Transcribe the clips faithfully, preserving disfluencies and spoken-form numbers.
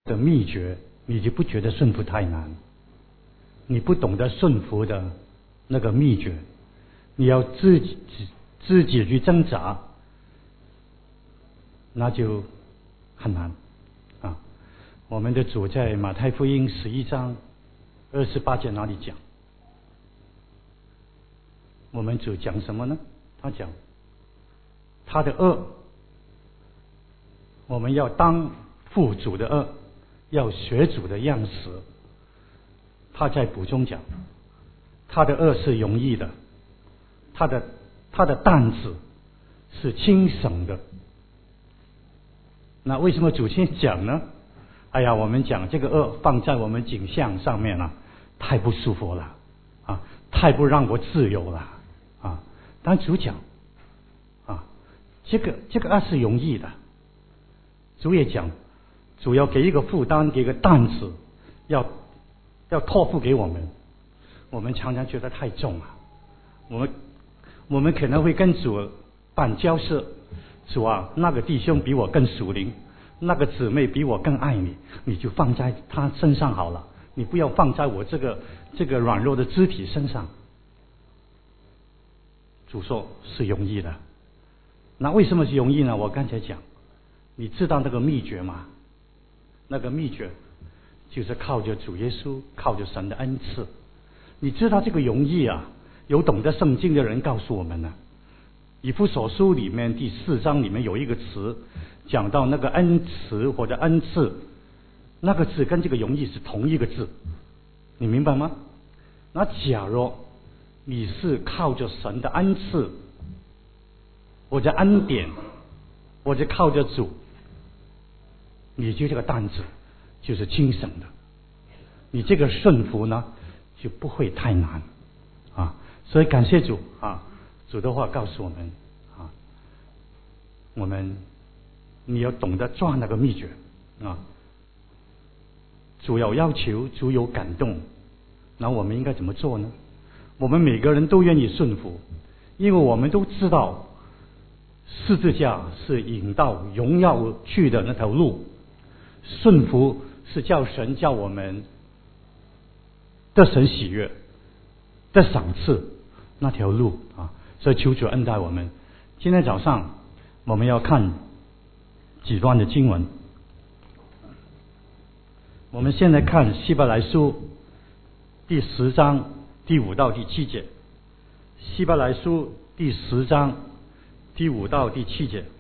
的秘诀，你就不觉得顺服太难。你不懂得顺服的那个秘诀，你要自己自己去挣扎，那就很难啊。我们的主在马太福音十一章二十八节哪里讲？我们主讲什么呢？他讲他的恶，我们要当负主的恶，要学主的样式。他在补充讲，他的恶是容易的，他的他的担子是轻省的。那为什么主先讲呢？哎呀，我们讲这个恶放在我们景象上面了，太不舒服了啊，太不让我自由了啊。但主讲啊，这个这个恶是容易的。主也讲，主要给一个负担，给一个担子，要要托付给我们。我们常常觉得太重了，我们我们可能会跟主办交涉，主啊，那个弟兄比我更属灵，那个姊妹比我更爱你，你就放在他身上好了，你不要放在我这个这个软弱的肢体身上。主说是容易的。那为什么是容易呢？我刚才讲，你知道那个秘诀吗？那个秘诀就是靠着主耶稣，靠着神的恩赐。你知道这个容易啊，有懂得圣经的人告诉我们呢。以弗所书里面第四章里面有一个词，讲到那个恩慈或者恩赐，那个字跟这个容易是同一个字，你明白吗？那假如你是靠着神的恩赐或者恩典，或者靠着主，你就这个担子就是轻省的，你这个顺服呢就不会太难啊。所以感谢主啊，主的话告诉我们啊，我们你要懂得抓那个秘诀啊。主有要求，主有感动，那我们应该怎么做呢？我们每个人都愿意顺服，因为我们都知道十字架是引到荣耀去的那条路，顺服是叫神叫我们得神喜悦得赏赐那条路啊。所以求主恩待我们。今天早上我们要看几段的经文，我们现在看希伯来书第十章第五到第七节。希伯来书第十章第五到第七节。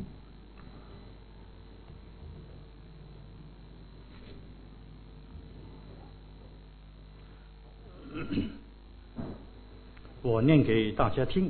我念给大家听。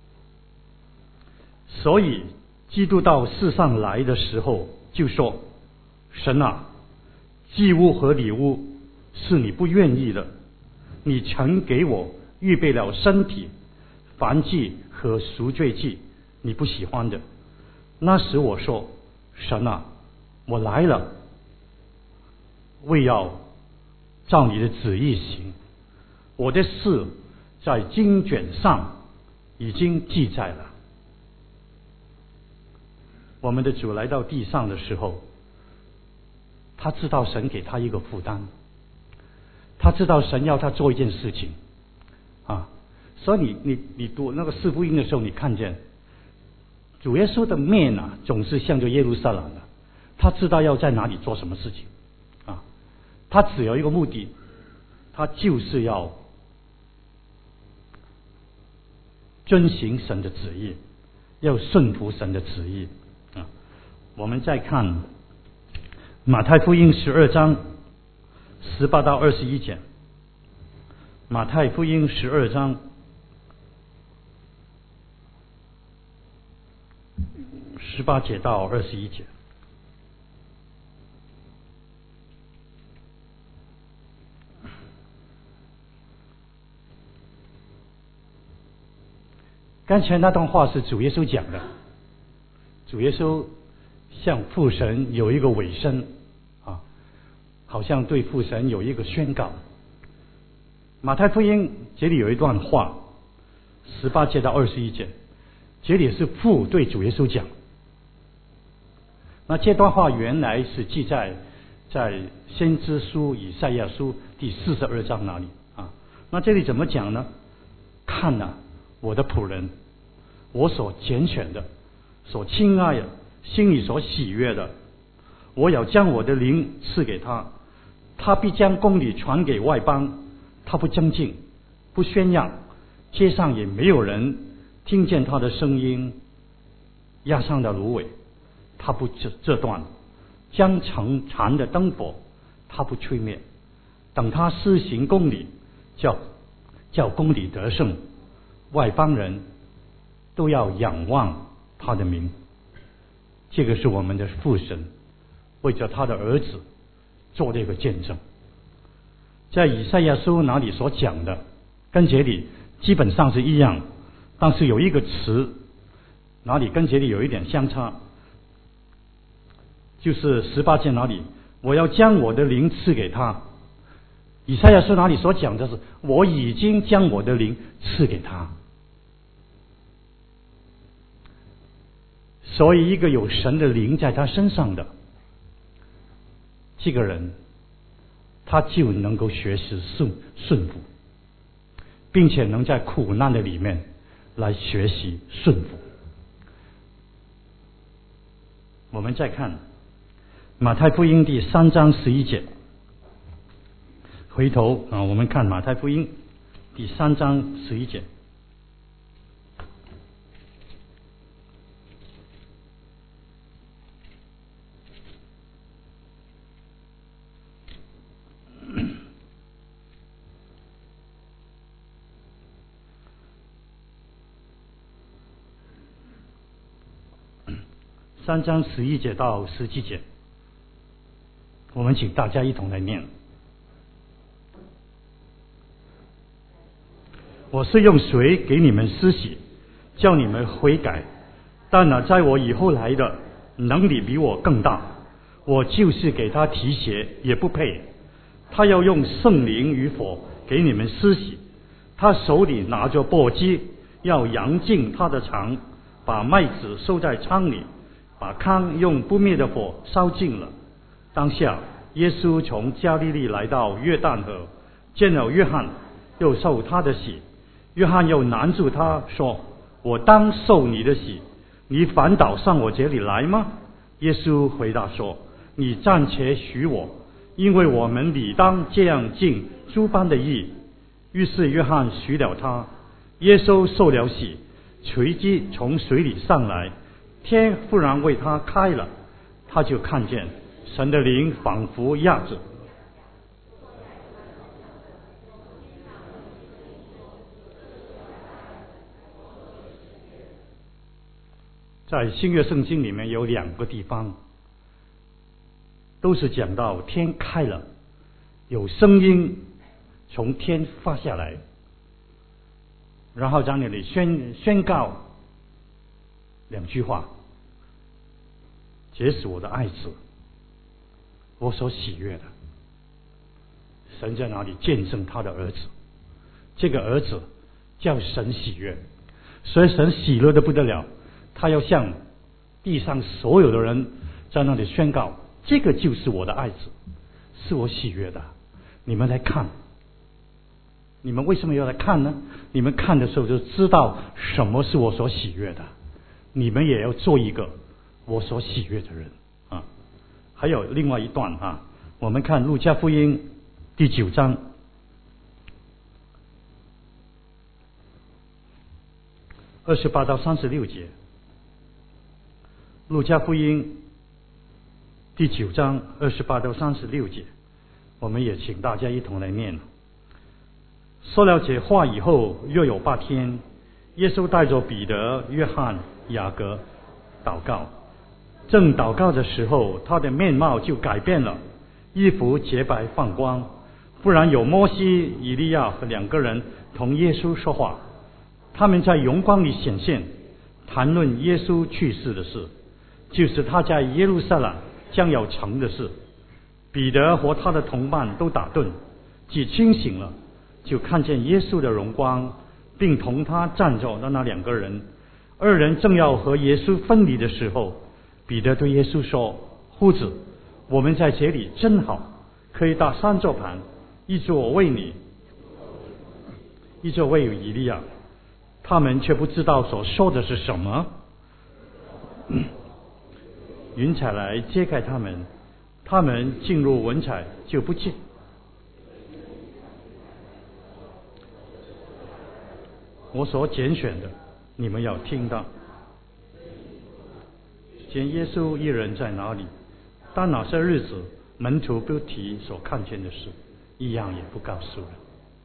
所以基督到世上来的时候就说，神啊，祭物和礼物是你不愿意的，你曾给我预备了身体，燔祭和赎罪祭你不喜欢的。那时我说，神啊，我来了，为要照你的旨意行。我的事在经卷上已经记载了。我们的主来到地上的时候，他知道神给他一个负担，他知道神要他做一件事情啊。所以你你你读那个四福音的时候，你看见主耶稣的面啊，总是向着耶路撒冷的。他知道要在哪里做什么事情啊。他只有一个目的，他就是要遵行神的旨意，要顺服神的旨意啊。我们再看马太福音十二章十八到二十一节。马太福音十二章十八节到二十一节。刚才那段话是主耶稣讲的，主耶稣向父神有一个委身啊，好像对父神有一个宣告。马太福音这里有一段话，十八节到二十一节，这里是父对主耶稣讲。那这段话原来是记在在先知书以赛亚书第四十二章那里啊。那这里怎么讲呢？看啊，我的仆人，我所拣选的，所亲爱的，心里所喜悦的，我要将我的灵赐给他，他必将公理传给外邦，他不争竞，不宣扬，街上也没有人听见他的声音。压上的芦苇，他不折断；将成残的灯火，他不吹灭。等他施行公理，叫叫公理得胜，外邦人都要仰望他的名。这个是我们的父神为着他的儿子做这个见证。在以赛亚书哪里所讲的，跟这里基本上是一样，但是有一个词哪里跟这里有一点相差，就是十八节哪里，我要将我的灵赐给他。以赛亚书哪里所讲的是，我已经将我的灵赐给他。所以一个有神的灵在他身上的这个人，他就能够学习顺顺服，并且能在苦难的里面来学习顺服。我们再看马太福音第三章十一节，回头啊，我们看马太福音第三章十一节。三章十一节到十七节，我们请大家一同来念。我是用水给你们施洗，叫你们悔改，但呢，在我以后来的能力比我更大，我就是给他提鞋也不配。他要用圣灵与火给你们施洗，他手里拿着簸箕，要扬净他的肠，把麦子收在仓里，把糠用不灭的火烧尽了。当下耶稣从加利利来到约旦河，见了约翰，又受他的洗。约翰又拦住他说，我当受你的洗，你反倒上我这里来吗？耶稣回答说，你暂且许我，因为我们理当这样尽诸般的义。于是约翰许了他。耶稣受了洗，随即从水里上来，天忽然为他开了，他就看见神的灵仿佛压着。在新约圣经里面有两个地方都是讲到天开了，有声音从天发下来，然后在那里宣宣告两句话，这是我的爱子，我所喜悦的。神在哪里见证他的儿子，这个儿子叫神喜悦，所以神喜乐的不得了，他要向地上所有的人在那里宣告，这个就是我的爱子，是我喜悦的，你们来看。你们为什么要来看呢？你们看的时候就知道什么是我所喜悦的，你们也要做一个我所喜悦的人啊。还有另外一段啊，我们看路加福音第九章二十八到三十六节。路加福音第九章二十八到三十六节，我们也请大家一同来念。说了这话以后，约有八天，耶稣带着彼得、约翰、雅各祷告。正祷告的时候，他的面貌就改变了，衣服洁白放光。忽然有摩西、以利亚和两个人同耶稣说话，他们在荣光里显现，谈论耶稣去世的事，就是他在耶路撒冷将要成的事。彼得和他的同伴都打盹，既清醒了，就看见耶稣的荣光，并同他站着的那两个人。二人正要和耶稣分离的时候，彼得对耶稣说，夫子， 我们在这里真好，可以搭三座盘，一座为你，一座为以利亚。他们却不知道所说的是什么。云彩来揭开他们，他们进入云彩就不见。我所拣选的，你们要听到。见耶稣一人在哪里？但那些日子，门徒不提所看见的事，一样也不告诉人。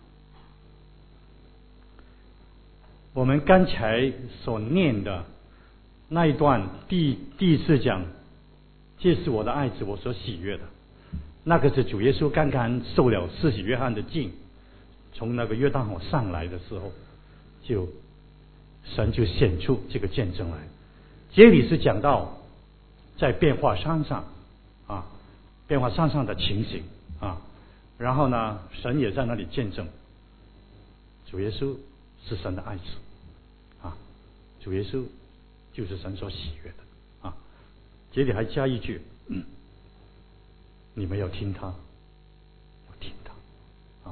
我们刚才所念的那一段第第一次讲，这是我的爱子，我所喜悦的。那个是主耶稣刚刚受了施洗约翰的浸，从那个约旦河上来的时候，就神就显出这个见证来。这里是讲到在变化山上啊，变化山上的情形啊，然后呢，神也在那里见证，主耶稣是神的爱子啊，主耶稣就是神所喜悦的啊。这里还加一句，嗯，你们要听他，要听他啊，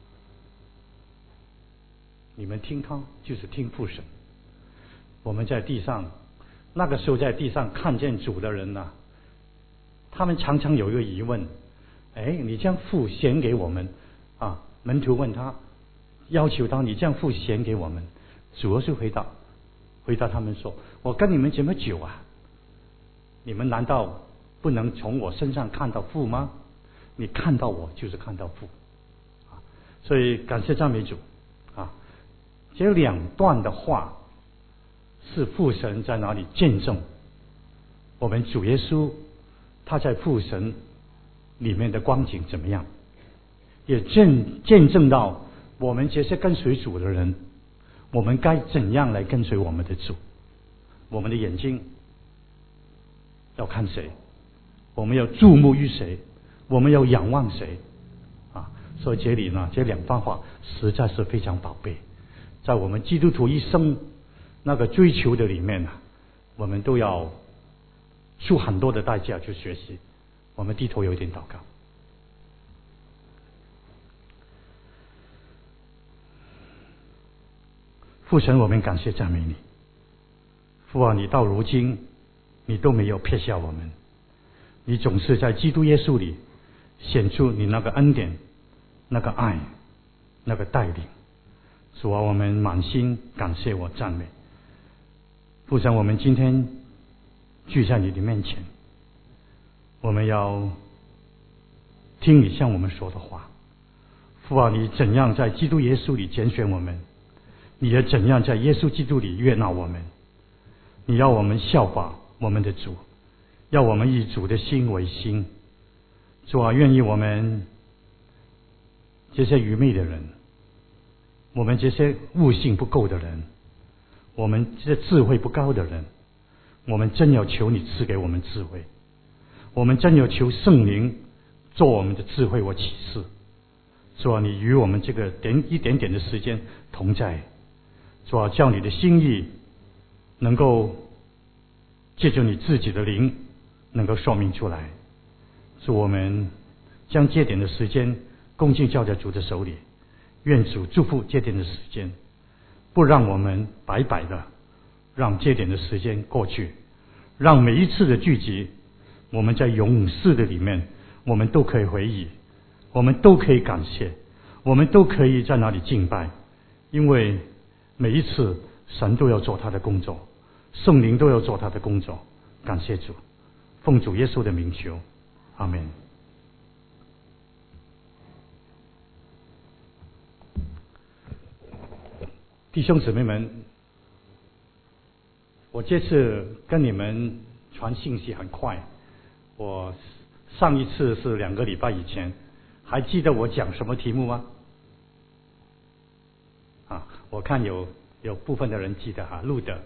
你们听他就是听父神。我们在地上，那个时候在地上看见主的人呢、啊，他们常常有一个疑问：哎，你将父显给我们啊？门徒问他，要求他，你将父显给我们。主要是回答，回答他们说：我跟你们这么久啊，你们难道不能从我身上看到父吗？你看到我就是看到父啊！所以感谢赞美主啊！这两段的话是父神在哪里见证我们主耶稣他在父神里面的光景怎么样，也见见证到我们这些跟随主的人，我们该怎样来跟随我们的主。我们的眼睛要看谁，我们要注目于谁，我们要仰望谁啊！所以这里呢，这两番话实在是非常宝贝，在我们基督徒一生那个追求的里面呢、啊，我们都要出很多的代价去学习。我们低头有一点祷告。父神，我们感谢赞美你。父啊，你到如今你都没有撇下我们，你总是在基督耶稣里显出你那个恩典、那个爱、那个带领。主啊，我们满心感谢我赞美。父神，我们今天聚在你的面前，我们要听你向我们说的话。父啊，你怎样在基督耶稣里拣选我们，你也怎样在耶稣基督里悦纳我们。你要我们效法我们的主，要我们以主的心为心。主啊，愿意我们这些愚昧的人，我们这些悟性不够的人，我们这些智慧不高的人，我们真要求你赐给我们智慧，我们真要求圣灵做我们的智慧和启示。主啊，你与我们这个点一点点的时间同在。主啊，叫你的心意能够借着你自己的灵能够说明出来。主，我们将这点的时间恭敬交在主的手里，愿主祝福这点的时间，不让我们白白的让这点的时间过去，让每一次的聚集，我们在永世的里面，我们都可以回忆，我们都可以感谢，我们都可以在那里敬拜。因为每一次神都要做他的工作，圣灵都要做他的工作。感谢主，奉主耶稣的名求，阿们。弟兄姊妹们，我这次跟你们传信息很快，我上一次是两个礼拜以前，还记得我讲什么题目吗？啊，我看有有部分的人记得哈，路德，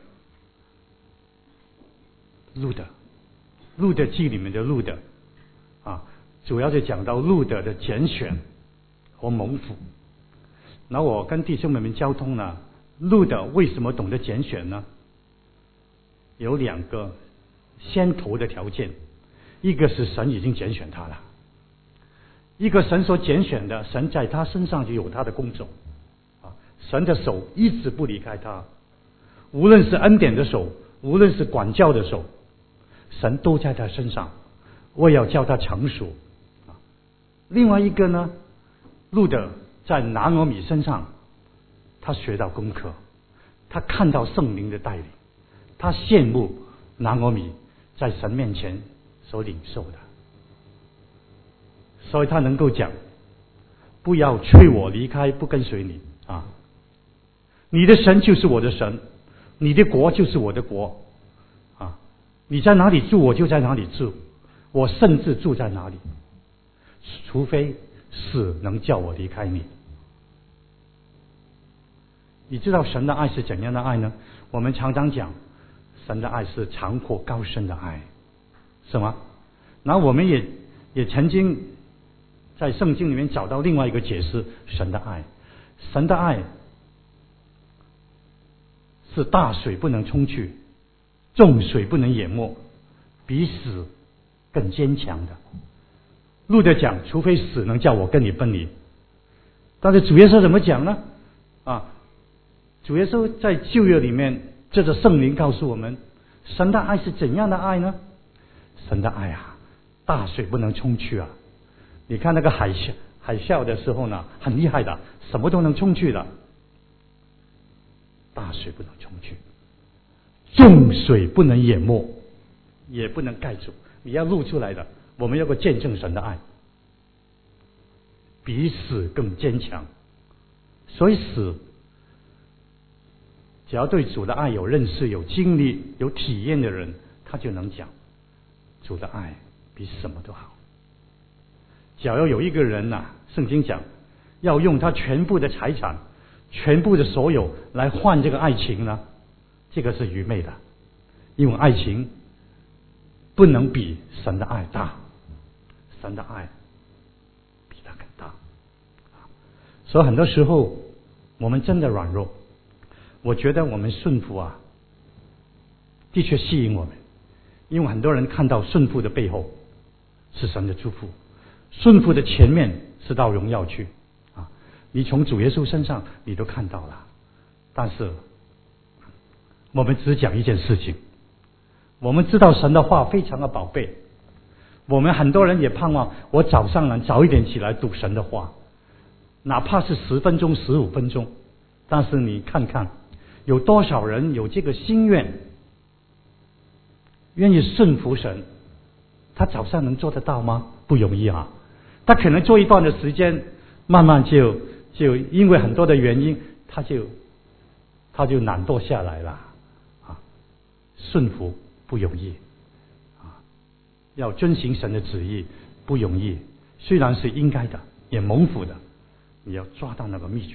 路德，路德记里面的路德，啊，主要是讲到路德的拣选和蒙福。那我跟弟兄们们交通呢，路德为什么懂得拣选呢？有两个先头的条件， 一个是神已经拣选他了，一个神所拣选的，神在他身上就有他的工作啊，神的手一直不离开他，无论是恩典的手，无论是管教的手，神都在他身上，我要叫他成熟。另外一个呢，路得在拿俄米身上，他学到功课，他看到圣灵的带领，他羡慕拿俄米在神面前所领受的，所以他能够讲，不要催我离开，不跟随你啊！你的神就是我的神，你的国就是我的国啊！你在哪里住，我就在哪里住，我甚至住在哪里，除非死能叫我离开你。你知道神的爱是怎样的爱呢？我们常常讲，神的爱是长阔高深的爱，是吗？然后我们也也曾经在圣经里面找到另外一个解释神的爱，神的爱是大水不能冲去，众水不能淹没，比死更坚强的。路得讲，除非死能叫我跟你分离。但是主耶稣怎么讲呢？啊，主耶稣在旧约里面，借着圣灵告诉我们，神的爱是怎样的爱呢？神的爱啊，大水不能冲去啊！你看那个海啸，海啸的时候呢，很厉害的，什么都能冲去的。大水不能冲去，众水不能淹没，也不能盖住。你要露出来的，我们要个见证神的爱，比死更坚强。所以死，只要对主的爱有认识、有经历、有体验的人，他就能讲主的爱比什么都好。假如有一个人呐、啊，圣经讲要用他全部的财产、全部的所有来换这个爱情呢，这个是愚昧的，因为爱情不能比神的爱大，神的爱比他更大。所以很多时候我们真的软弱，我觉得我们顺服啊，的确吸引我们，因为很多人看到顺服的背后是神的祝福，顺服的前面是到荣耀去啊！你从主耶稣身上你都看到了，但是我们只讲一件事情，我们知道神的话非常的宝贝，我们很多人也盼望我早上能早一点起来读神的话，哪怕是十分钟、十五分钟，但是你看看有多少人有这个心愿，愿意顺服神，他早上能做得到吗？不容易啊！他可能做一段的时间，慢慢就就因为很多的原因，他就他就懒惰下来了啊！顺服不容易啊，要遵行神的旨意不容易，虽然是应该的，也蒙福的，你要抓到那个秘诀，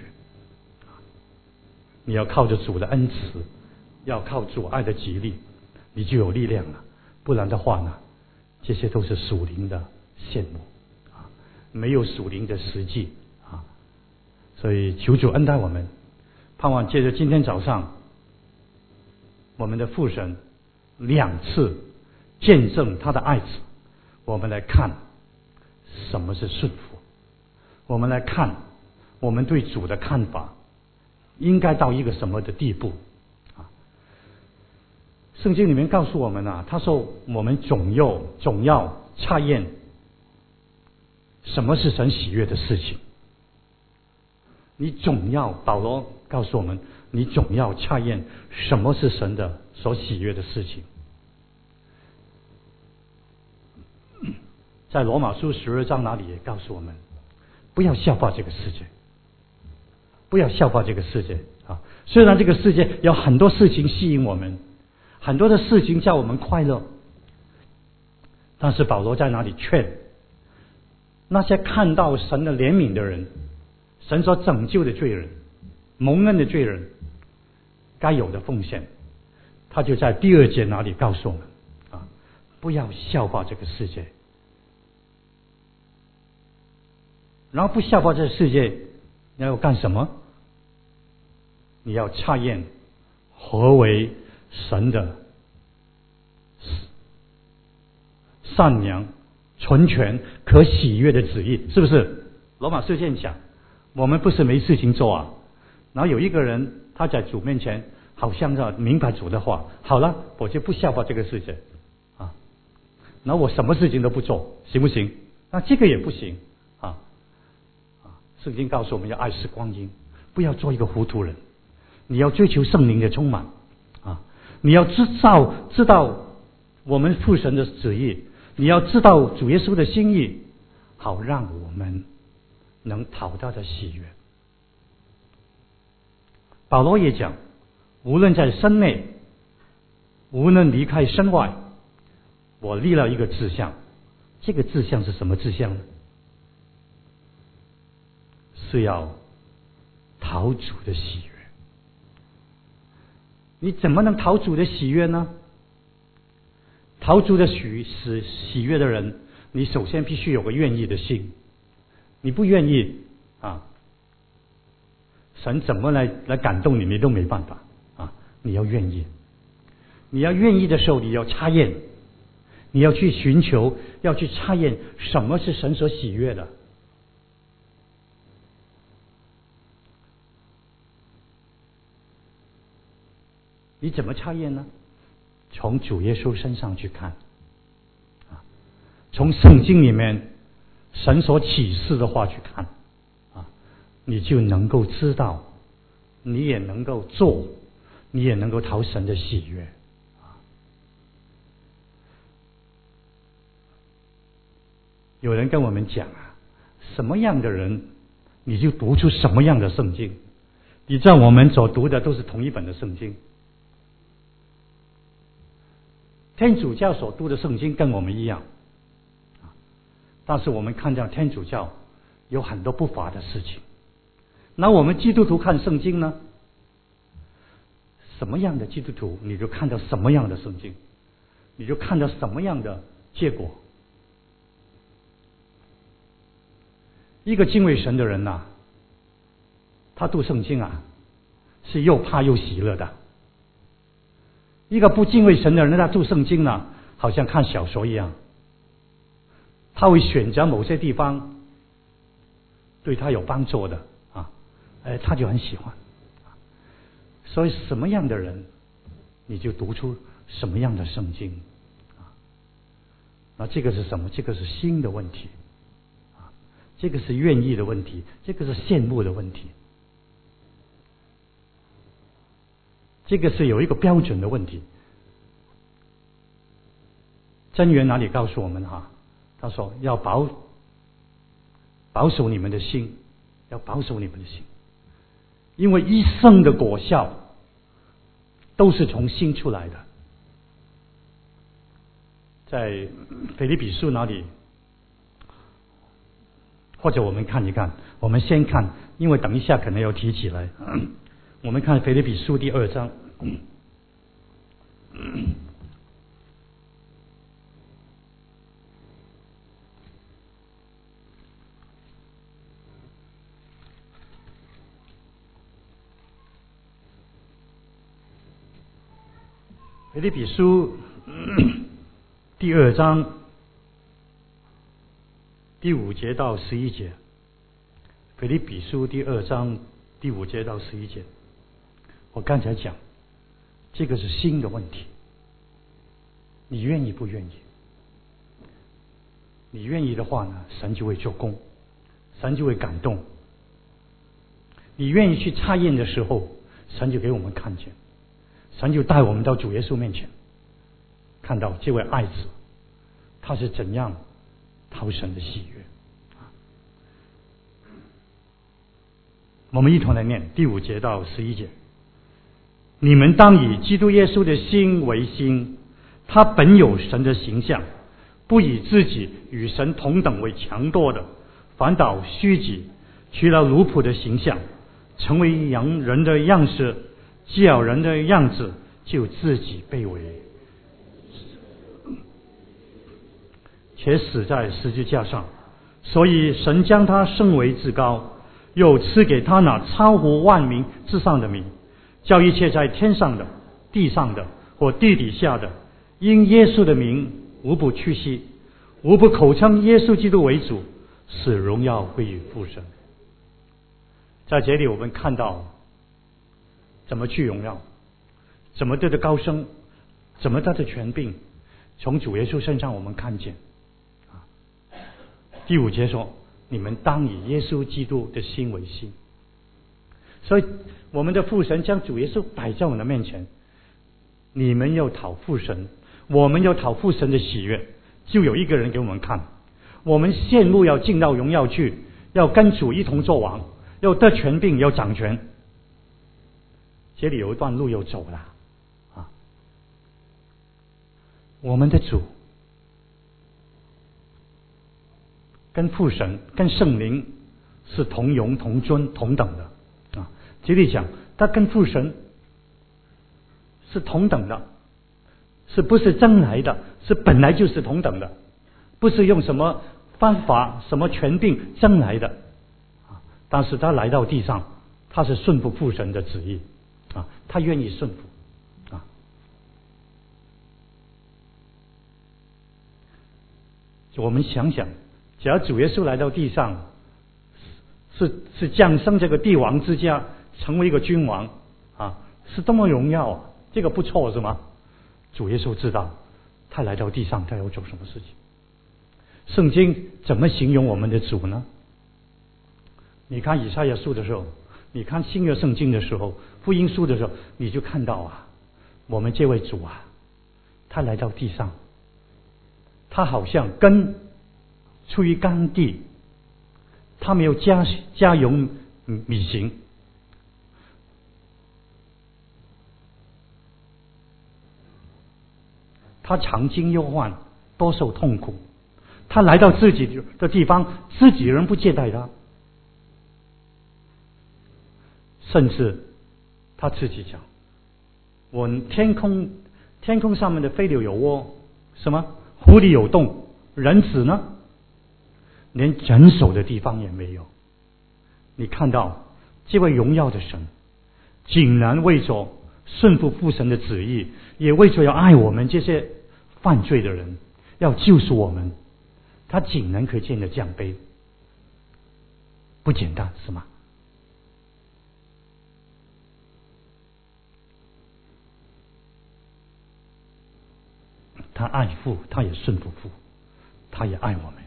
你要靠着主的恩慈，要靠主爱的激励，你就有力量了。不然的话呢，这些都是属灵的羡慕啊，没有属灵的实际啊。所以求主恩待我们，盼望借着今天早上我们的父神两次见证他的爱子，我们来看什么是顺服，我们来看我们对主的看法应该到一个什么的地步啊？圣经里面告诉我们啊，他说我们总要总要察验什么是神喜悦的事情。你总要，保罗告诉我们，你总要察验什么是神的所喜悦的事情。在罗马书十二章那里也告诉我们，不要效法这个世界，不要效法这个世界啊！虽然这个世界有很多事情吸引我们，很多的事情叫我们快乐，但是保罗在哪里劝那些看到神的怜悯的人，神所拯救的罪人，蒙恩的罪人该有的奉献，他就在第二节那里告诉我们啊，不要效法这个世界。然后不效法这个世界，你要干什么？你要察验何为神的善良、纯全、可喜悦的旨意，是不是？罗马书这样讲，我们不是没事情做啊。然后有一个人他在主面前好像要明白主的话，好了，我就不效法这个世界啊，然后我什么事情都不做，行不行？那这个也不行啊啊！圣经告诉我们要爱惜光阴，不要做一个糊涂人，你要追求圣灵的充满啊！你要知道知道我们父神的旨意，你要知道主耶稣的心意，好让我们能讨他的喜悦。保罗也讲，无论在身内，无论离开身外，我立了一个志向。这个志向是什么志向呢？是要讨主的喜悦。你怎么能讨主的喜悦呢？讨主的喜喜喜悦的人，你首先必须有个愿意的心。你不愿意啊，神怎么来来感动你，你都没办法啊！你要愿意，你要愿意的时候，你要查验，你要去寻求，要去查验什么是神所喜悦的。你怎么查验呢？从主耶稣身上去看，啊，从圣经里面神所启示的话去看，啊，你就能够知道，你也能够做，你也能够讨神的喜悦。啊，有人跟我们讲啊，什么样的人，你就读出什么样的圣经。你知道我们所读的都是同一本的圣经。天主教所读的圣经跟我们一样，但是我们看到天主教有很多不法的事情。那我们基督徒看圣经呢？什么样的基督徒，你就看到什么样的圣经，你就看到什么样的结果。一个敬畏神的人呐、啊，他读圣经啊，是又怕又喜乐的。一个不敬畏神的人，他读圣经呢，好像看小说一样，他会选择某些地方对他有帮助的啊，哎，他就很喜欢。所以什么样的人，你就读出什么样的圣经啊。那这个是什么？这个是心的问题啊，这个是愿意的问题，这个是羡慕的问题。这个是有一个标准的问题。真言哪里告诉我们哈？他说要保保守你们的心，要保守你们的心，因为一生的果效都是从心出来的。在腓立比书哪里？或者我们看一看，我们先看，因为等一下可能要提起来。我们看腓立比书第二章，腓立比书第二章第五节到十一节。腓立比书第二章第五节到十一节。我刚才讲，这个是心的问题，你愿意不愿意？你愿意的话呢，神就会做工，神就会感动。你愿意去查验的时候，神就给我们看见，神就带我们到主耶稣面前，看到这位爱子，他是怎样讨神的喜悦。我们一同来念第五节到十一节。你们当以基督耶稣的心为心，他本有神的形象，不以自己与神同等为强夺的，反倒虚己，取了奴仆的形象，成为羊人的样式，既有人的样子，就自己卑微，且死在十字架上。所以神将他升为至高，又赐给他那超乎万名之上的名，叫一切在天上的、地上的或地底下的，因耶稣的名无不屈膝， 无不口称耶稣基督为主，使荣耀归于父神。在这里我们看到怎么去荣耀，怎么得的高升，怎么得的权柄，从主耶稣身上我们看见。第五节说，你们当以耶稣基督的心为心。所以我们的父神将主耶稣摆在我们的面前，你们要讨父神，我们要讨父神的喜悦，就有一个人给我们看。我们羡慕要进到荣耀去，要跟主一同作王，要得权柄，要掌权。这里有一段路要走了啊！我们的主跟父神、跟圣灵是同荣、同尊、同等的啊！这里讲，他跟父神是同等的，是不是争来的？是本来就是同等的，不是用什么方法、什么权柄争来的啊！但是他来到地上，他是顺服父神的旨意啊，他愿意顺服啊。我们想想，只要主耶稣来到地上，是是降生这个帝王之家，成为一个君王啊，是多么荣耀啊！这个不错是吗？主耶稣知道他来到地上他要做什么事情。圣经怎么形容我们的主呢？你看以赛亚书的时候，你看新约圣经的时候，福音书的时候，你就看到啊，我们这位主啊，他来到地上，他好像根出于干地，他没有加加油米行。他常经忧患，多受痛苦。他来到自己的地方，自己人不接待他，甚至他自己讲：“我天空天空上面的飞鸟有窝，什么湖里有洞，人子呢，连诊所的地方也没有。”你看到这位荣耀的神，竟然为着顺服父神的旨意，也为着要爱我们这些犯罪的人，要救赎我们，他竟然可以见得降卑，不简单是吗？他爱父，他也顺服父，他也爱我们。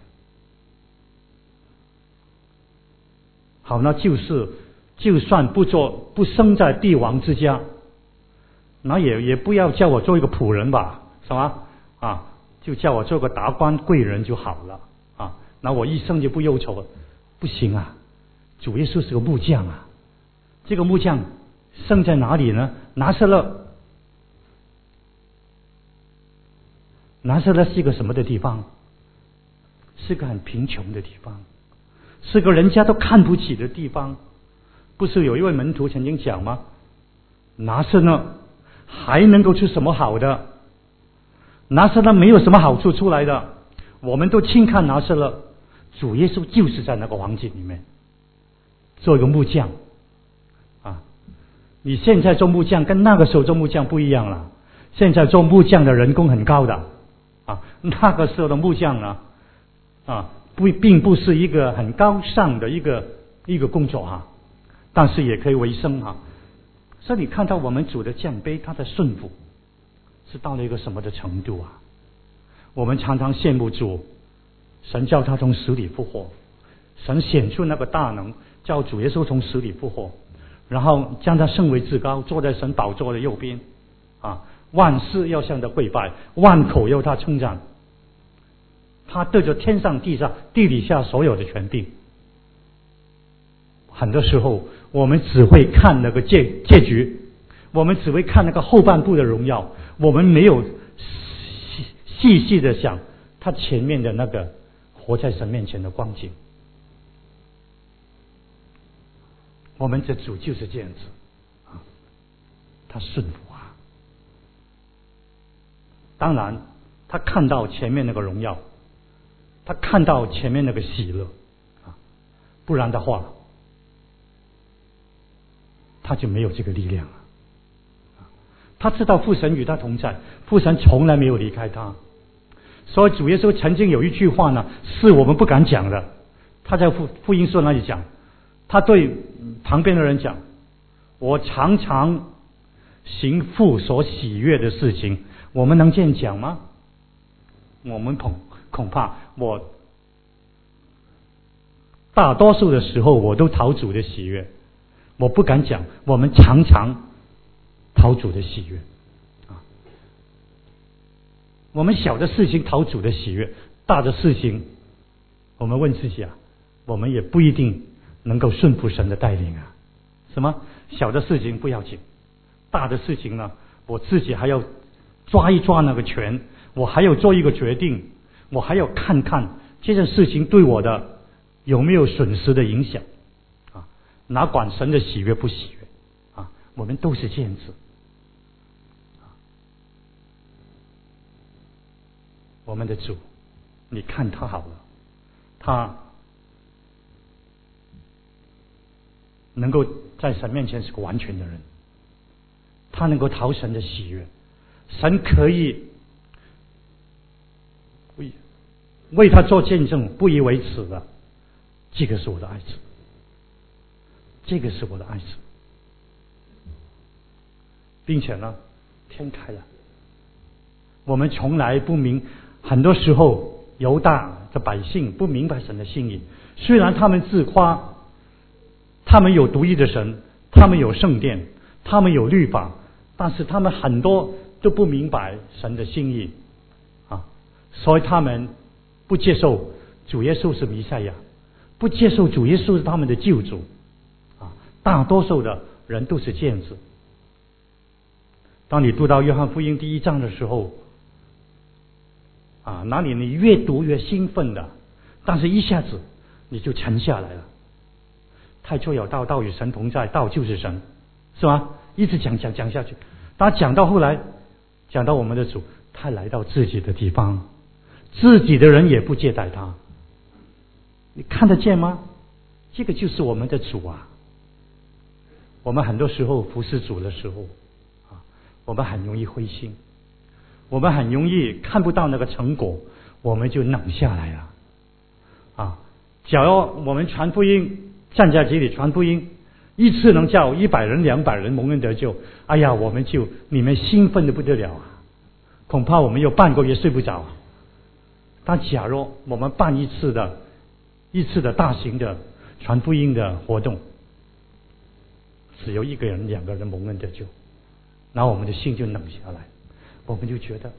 好，那就是就算不做不生在帝王之家，那也也不要叫我做一个仆人吧，是吗？啊，就叫我做个达官贵人就好了啊！那我一生就不忧愁了，不行啊！主耶稣是个木匠啊，这个木匠生在哪里呢？拿撒勒。拿撒勒是一个什么的地方？是个很贫穷的地方，是个人家都看不起的地方。不是有一位门徒曾经讲吗？拿撒勒还能够出什么好的？拿撒勒没有什么好处出来的，我们都轻看拿撒勒。主耶稣就是在那个环境里面做一个木匠啊！你现在做木匠跟那个时候做木匠不一样了，现在做木匠的人工很高的啊，那个时候的木匠呢啊，不并不是一个很高尚的一个一个工作哈、啊，但是也可以为生哈、啊。所以你看到我们主的降卑，他的顺服是到了一个什么的程度啊？我们常常羡慕主，神叫他从死里复活，神显出那个大能，叫主耶稣从死里复活，然后将他升为至高，坐在神宝座的右边啊，万事要向他跪拜，万口要他称赞，他对着天上地上地底下所有的权柄。很多时候我们只会看那个结结局，我们只会看那个后半部的荣耀，我们没有细细细的想他前面的那个活在神面前的光景。我们的主就是这样子啊，他顺服啊。当然他看到前面那个荣耀，他看到前面那个喜乐啊，不然的话他就没有这个力量了。他知道父神与他同在，父神从来没有离开他， 所以主耶稣曾经有一句话呢，是我们不敢讲的。他在福福音书那里讲，他对旁边的人讲：我常常行父所喜悦的事情。我们能这样讲吗？我们恐恐怕我大多数的时候我都讨主的喜悦，我不敢讲我们常常讨主的喜悦啊。我们小的事情讨主的喜悦，大的事情我们问自己啊，我们也不一定能够顺服神的带领啊。什么小的事情不要紧，大的事情呢，我自己还要抓一抓那个权，我还要做一个决定，我还要看看这件事情对我的有没有损失的影响啊？哪管神的喜悦不喜悦啊？我们都是这样子。我们的主，你看他好了，他能够在神面前是个完全的人，他能够讨神的喜悦，神可以为为他做见证，不以为耻的。这个是我的爱子，这个是我的爱子，并且呢，天开了，我们从来不明，很多时候犹大的百姓不明白神的心意，虽然他们自夸，他们有独一的神，他们有圣殿，他们有律法，但是他们很多都不明白神的心意啊，所以他们不接受主耶稣是弥赛亚，不接受主耶稣是他们的救主啊，大多数的人都是这样子。当你读到约翰福音第一章的时候啊，那里你越读越兴奋的，但是一下子你就沉下来了。太初有道，道与神同在，道就是神，是吗？一直讲讲讲下去，当讲到后来，讲到我们的主，他来到自己的地方，自己的人也不接待他。你看得见吗？这个就是我们的主啊。我们很多时候服侍主的时候啊，我们很容易灰心，我们很容易看不到那个成果，我们就冷下来了啊。假如我们传福音，站在这里传福音，一次能叫一百人、两百人蒙恩得救，哎呀，我们就你们兴奋的不得了啊，恐怕我们有半个月睡不着。但假如我们办一次的一次的大型的传福音的活动，只有一个人、两个人蒙恩得救，然后我们的心就冷下来，我们就觉得，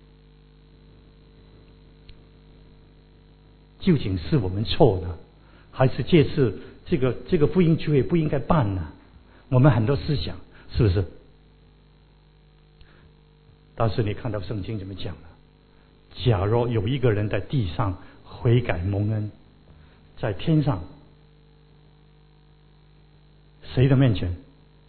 究竟是我们错呢，还是这次这个这个福音聚会不应该办呢？我们很多思想是不是？但是你看到圣经怎么讲呢？假如有一个人在地上悔改蒙恩，在天上谁的面前？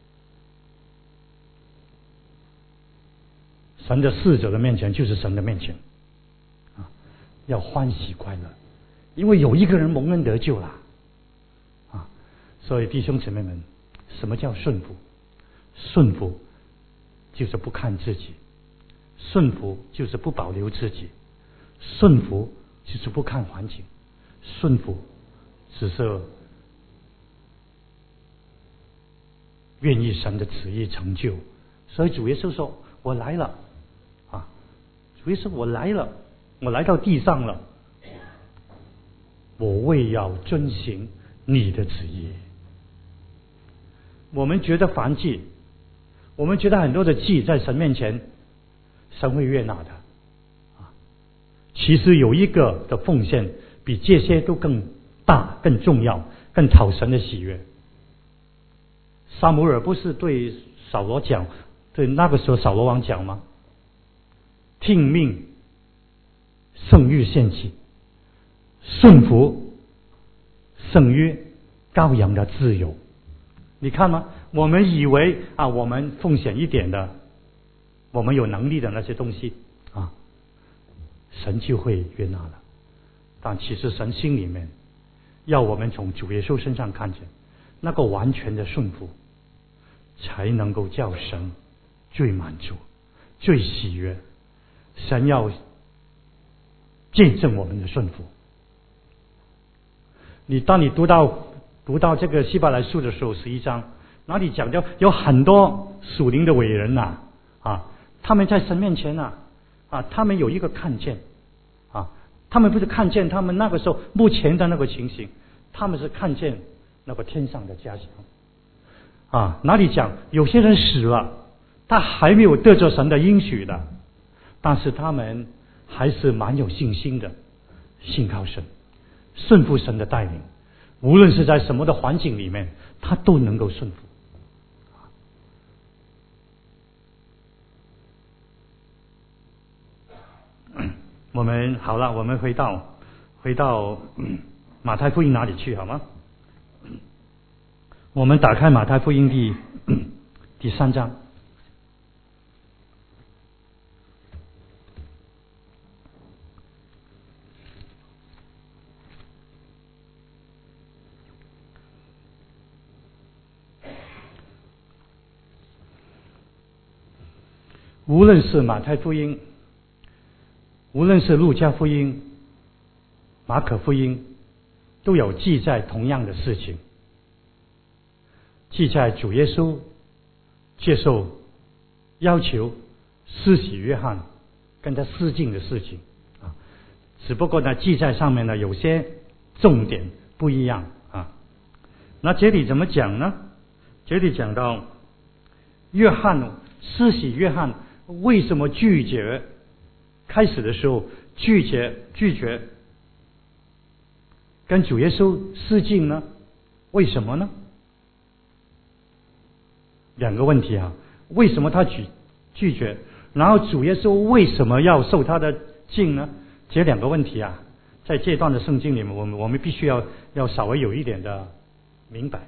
神的使者的面前，就是神的面前啊，要欢喜快乐，因为有一个人蒙恩得救了啊。所以弟兄姊妹们，什么叫顺服？顺服就是不看自己，顺服就是不保留自己，顺服就是不看环境，顺服只是愿意神的旨意成就。所以主耶稣说：“我来了啊！”主耶稣我来了，我来到地上了，我为要遵行你的旨意。我们觉得凡祭，我们觉得很多的祭在神面前，神会悦纳的啊。其实有一个的奉献比这些都更大、更重要、更讨神的喜悦。撒母耳不是对扫罗讲，对那个时候扫罗王讲吗？听命胜于献祭，顺服胜于羔羊的自由。你看吗？我们以为啊，我们奉献一点的，我们有能力的那些东西啊，神就会悦纳了。但其实神心里面要我们从主耶稣身上看见那个完全的顺服，才能够叫神最满足、最喜悦。神要见证我们的顺服。你当你读到读到这个希伯来书的时候，十一章那里讲到有很多属灵的伟人呐、啊，啊，他们在神面前呐、啊，啊，他们有一个看见，啊，他们不是看见他们那个时候目前的那个情形，他们是看见那个天上的家乡，啊，哪里讲有些人死了，他还没有得着神的应许的，但是他们还是蛮有信心的，信靠神，顺服神的带领，无论是在什么的环境里面，他都能够顺服。我们好了，我们回到回到马太福音哪里去好吗？我们打开马太福音第第三章。无论是马太福音，无论是路加福音、马可福音，都有记载同样的事情，记载主耶稣接受要求施洗约翰跟他施浸的事情啊，只不过呢记载上面呢有些重点不一样啊。那这里怎么讲呢？这里讲到约翰施洗约翰为什么拒绝？开始的时候拒绝拒绝跟主耶稣施浸呢？为什么呢？两个问题啊，为什么他拒拒绝？然后主耶稣为什么要受他的浸呢？这两个问题啊，在这段的圣经里面，我们我们必须要要稍微有一点的明白。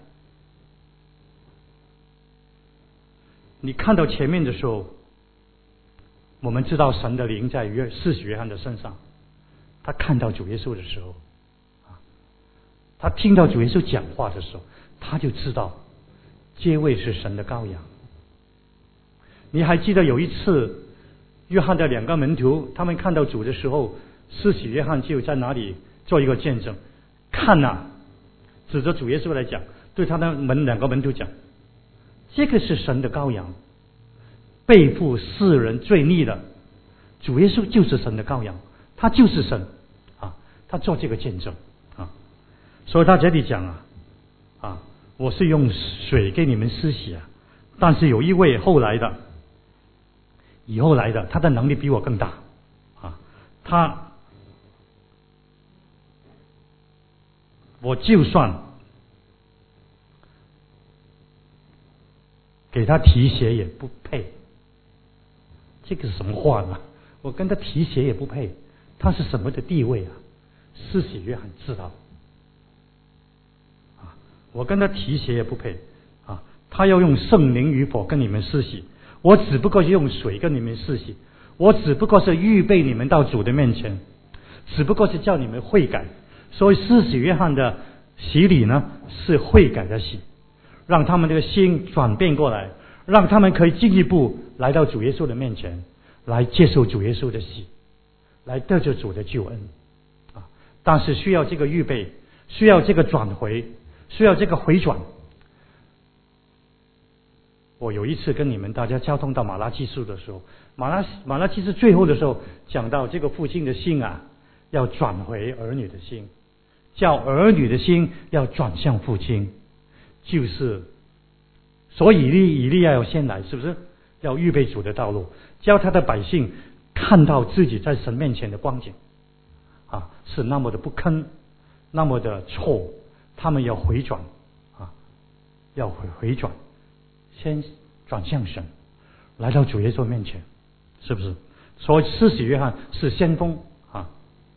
你看到前面的时候，我们知道神的灵在约施洗约翰的身上，他看到主耶稣的时候，啊，他听到主耶稣讲话的时候，他就知道这位是神的羔羊。你还记得有一次，约翰的两个门徒，他们看到主的时候，施洗约翰就在哪里做一个见证，看呐、啊，指着主耶稣来讲，对他的门两个门徒讲，这个是神的羔羊，背负世人罪孽的主耶稣就是神的羔羊，他就是神啊，他做这个见证啊。所以他这里讲啊啊，我是用水给你们施洗啊，但是有一位后来的以后来的，他的能力比我更大啊，他我就算给他提鞋也不配。这个是什么话呢？我跟他提鞋也不配，他是什么的地位啊？施洗约翰知道啊，我跟他提鞋也不配啊，他要用圣灵与火跟你们施洗，我只不过是用水跟你们施洗，我只不过是预备你们到主的面前，只不过是叫你们悔改。所以施洗约翰的洗礼呢，是悔改的洗，让他们这个心转变过来，让他们可以进一步来到主耶稣的面前，来接受主耶稣的洗，来得着主的救恩啊！但是需要这个预备，需要这个转回，需要这个回转。我有一次跟你们大家交通到马拉基书的时候，马拉马拉基书最后的时候讲到这个父亲的心啊，要转回儿女的心，叫儿女的心要转向父亲，就是所以以利以利亚要先来，是不是？要预备主的道路，教他的百姓看到自己在神面前的光景啊，是那么的不堪，那么的错，他们要回转啊，要回回转，先转向神，来到主耶稣面前，是不是？所以施洗约翰是先锋啊，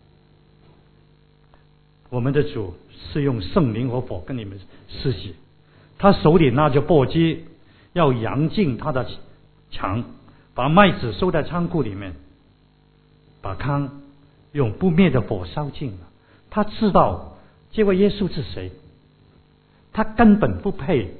我们的主是用圣灵和火跟你们施洗，他手里拿着簸箕，要扬进他的墙，把麦子收在仓库里面，把糠用不灭的火烧尽了。他知道这位耶稣是谁，他根本不配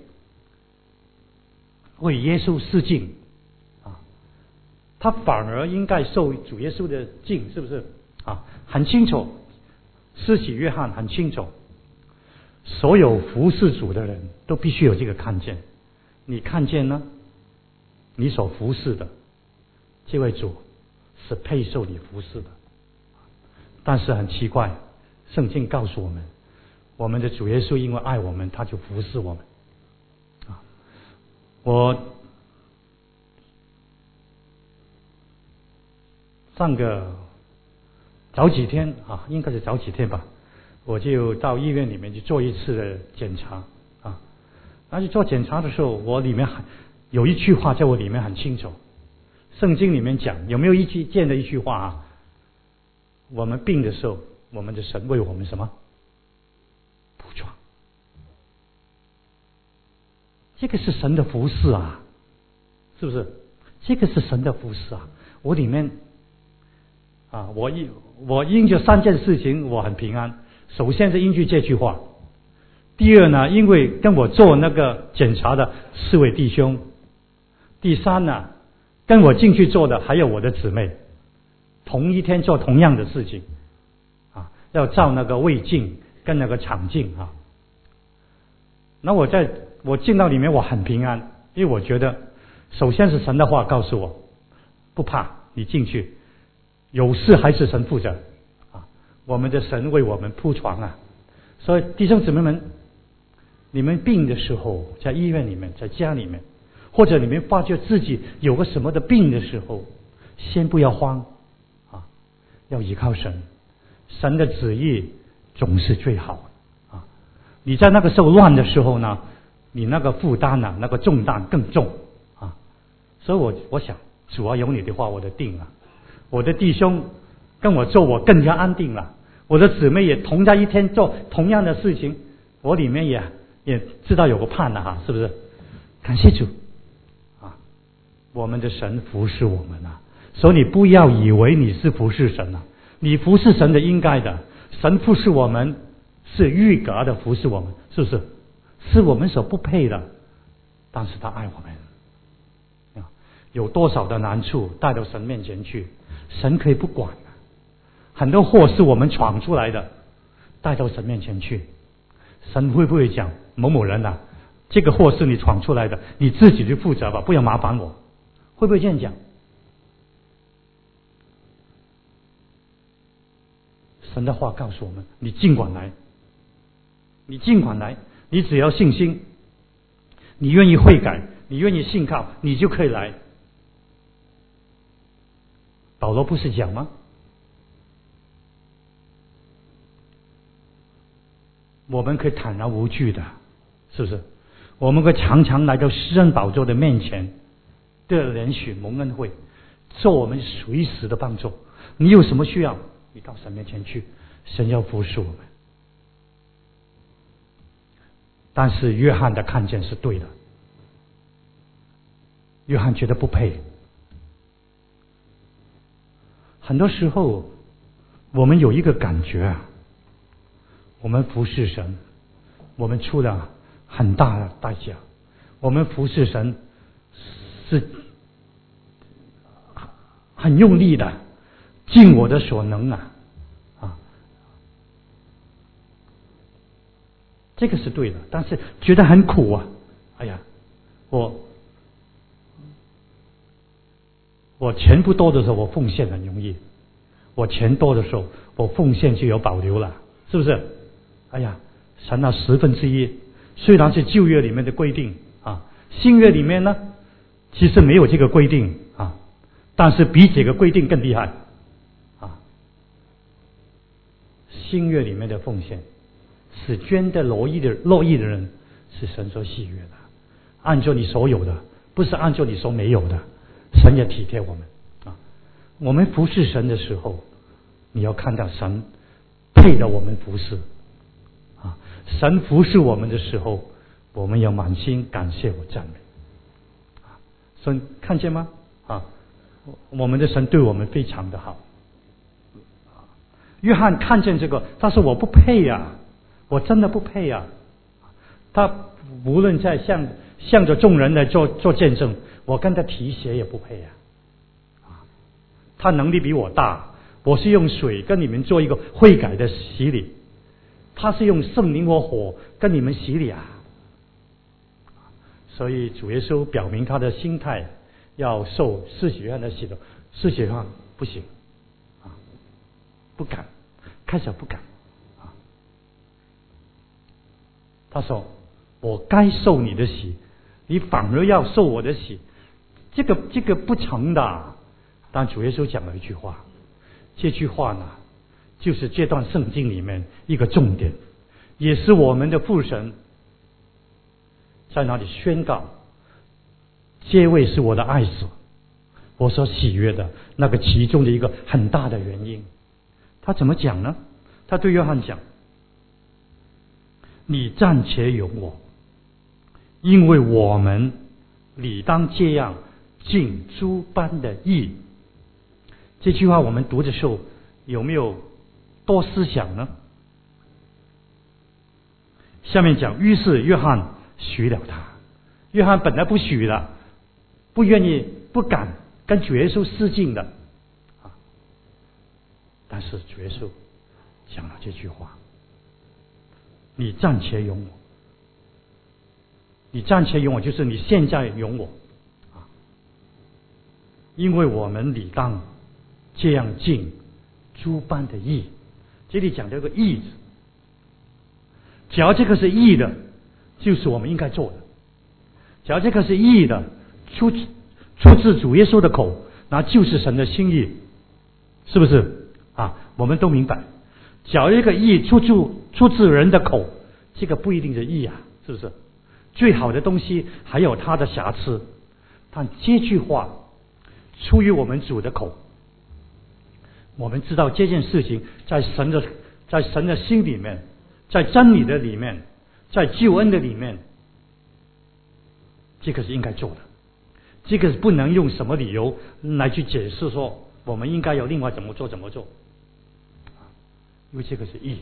为耶稣施浸啊，他反而应该受主耶稣的浸，是不是？ 啊，很清楚，施洗约翰很清楚，所有服侍主的人都必须有这个看见。你看见呢？你所服侍的这位主是配受你服侍的。但是很奇怪，圣经告诉我们，我们的主耶稣因为爱我们，他就服侍我们。啊，我上个早几天啊，应该是早几天吧，我就到医院里面去做一次的检查啊。而且做检查的时候，我里面很有一句话在我里面很清楚，圣经里面讲，有没有一句见的一句话啊？我们病的时候，我们的神为我们什么铺床？这个是神的服侍啊，是不是？这个是神的服侍啊！我里面啊，我因我因着三件事情我很平安。首先是因着这句话，第二呢，因为跟我做那个检查的四位弟兄，第三呢，跟我进去做的还有我的姊妹，同一天做同样的事情啊，要照那个胃镜跟那个肠镜啊。那我在我进到里面我很平安，因为我觉得首先是神的话告诉我，不怕，你进去，有事还是神负责啊。我们的神为我们铺床啊。所以弟兄姊妹们，你们病的时候，在医院里面，在家里面，或者你们发觉自己有个什么的病的时候，先不要慌啊，要依靠神，神的旨意总是最好啊。你在那个时候乱的时候呢，你那个负担啊，那个重担更重啊。所以我我想，主要有你的话，我的定了。我的弟兄跟我做，我更加安定了。我的姊妹也同在一天做同样的事情，我里面也也知道有个盼了哈，是不是？感谢主啊！我们的神服侍我们啊，所以你不要以为你是服侍神啊，你服侍神的应该的，神服侍我们是预格的服侍我们，是不是？是我们所不配的，但是他爱我们。有多少的难处带到神面前去，神可以不管。很多祸是我们闯出来的，带到神面前去，神会不会讲某某人啊，这个祸是你闯出来的，你自己去负责吧，不要麻烦我？会不会这样讲？神的话告诉我们，你尽管来，你尽管来，你只要信心，你愿意悔改，你愿意信靠，你就可以来。保罗不是讲吗？我们可以坦然无惧的，是不是？我们会常常来到施恩宝座的面前，得怜许蒙恩惠，做我们随时的帮助。你有什么需要，你到神面前去，神要服侍我们。但是约翰的看见是对的，约翰觉得不配。很多时候我们有一个感觉啊，我们服侍神，我们出了很大的代价，我们服侍神是很用力的，尽我的所能啊啊，这个是对的，但是觉得很苦啊！哎呀，我我钱不多的时候，我奉献很容易；我钱多的时候，我奉献就有保留了，是不是？哎呀，神啊，十分之一，虽然是旧约里面的规定啊，新约里面呢，其实没有这个规定啊，但是比这个规定更厉害啊。新约里面的奉献，是捐的乐意的乐意的人，是神所喜悦的，按照你所有的，不是按照你所没有的，神也体贴我们啊。我们服侍神的时候，你要看到神配得我们服侍。啊，神服侍我们的时候，我们要满心感谢和赞美。啊，所以看见吗？啊，我们的神对我们非常的好。约翰看见这个，他说我不配呀、啊，我真的不配呀、啊。他无论在向向着众人来做做见证，我跟他提鞋也不配呀、啊。啊，他能力比我大， 我是用水跟你们做一个悔改的洗礼，他是用圣灵和火跟你们洗礼啊。所以主耶稣表明他的心态，要受施洗约翰的洗头，施洗约翰不行啊，不敢，开始不敢啊。他说：“我该受你的洗，你反而要受我的洗，这个这个不成的。”但主耶稣讲了一句话，这句话呢，就是这段圣经里面一个重点，也是我们的父神在那里宣告：“这位是我的爱子，我所喜悦的。”那个其中的一个很大的原因，他怎么讲呢？他对约翰讲：“你暂且容我，因为我们理当这样尽诸般的义。”这句话我们读的时候有没有多思想呢？下面讲，于是约翰许了他。约翰本来不许的，不愿意，不敢跟主耶稣示敬的啊。但是主耶稣讲了这句话：“你暂且容我。”你暂且容我，就是你现在容我啊，因为我们理当这样尽诸般的义。这里讲这个义字，只要这个是义的，就是我们应该做的。只要这个是义的，出出自主耶稣的口，那就是神的心意，是不是啊？我们都明白，只要一个义出自出自人的口，这个不一定是义啊，是不是？最好的东西还有它的瑕疵，但这句话出于我们主的口，我们知道这件事情在神的在神的心里面，在真理的里面，在救恩的里面，这个是应该做的，这个是不能用什么理由来去解释说我们应该有另外怎么做怎么做，因为这个是义。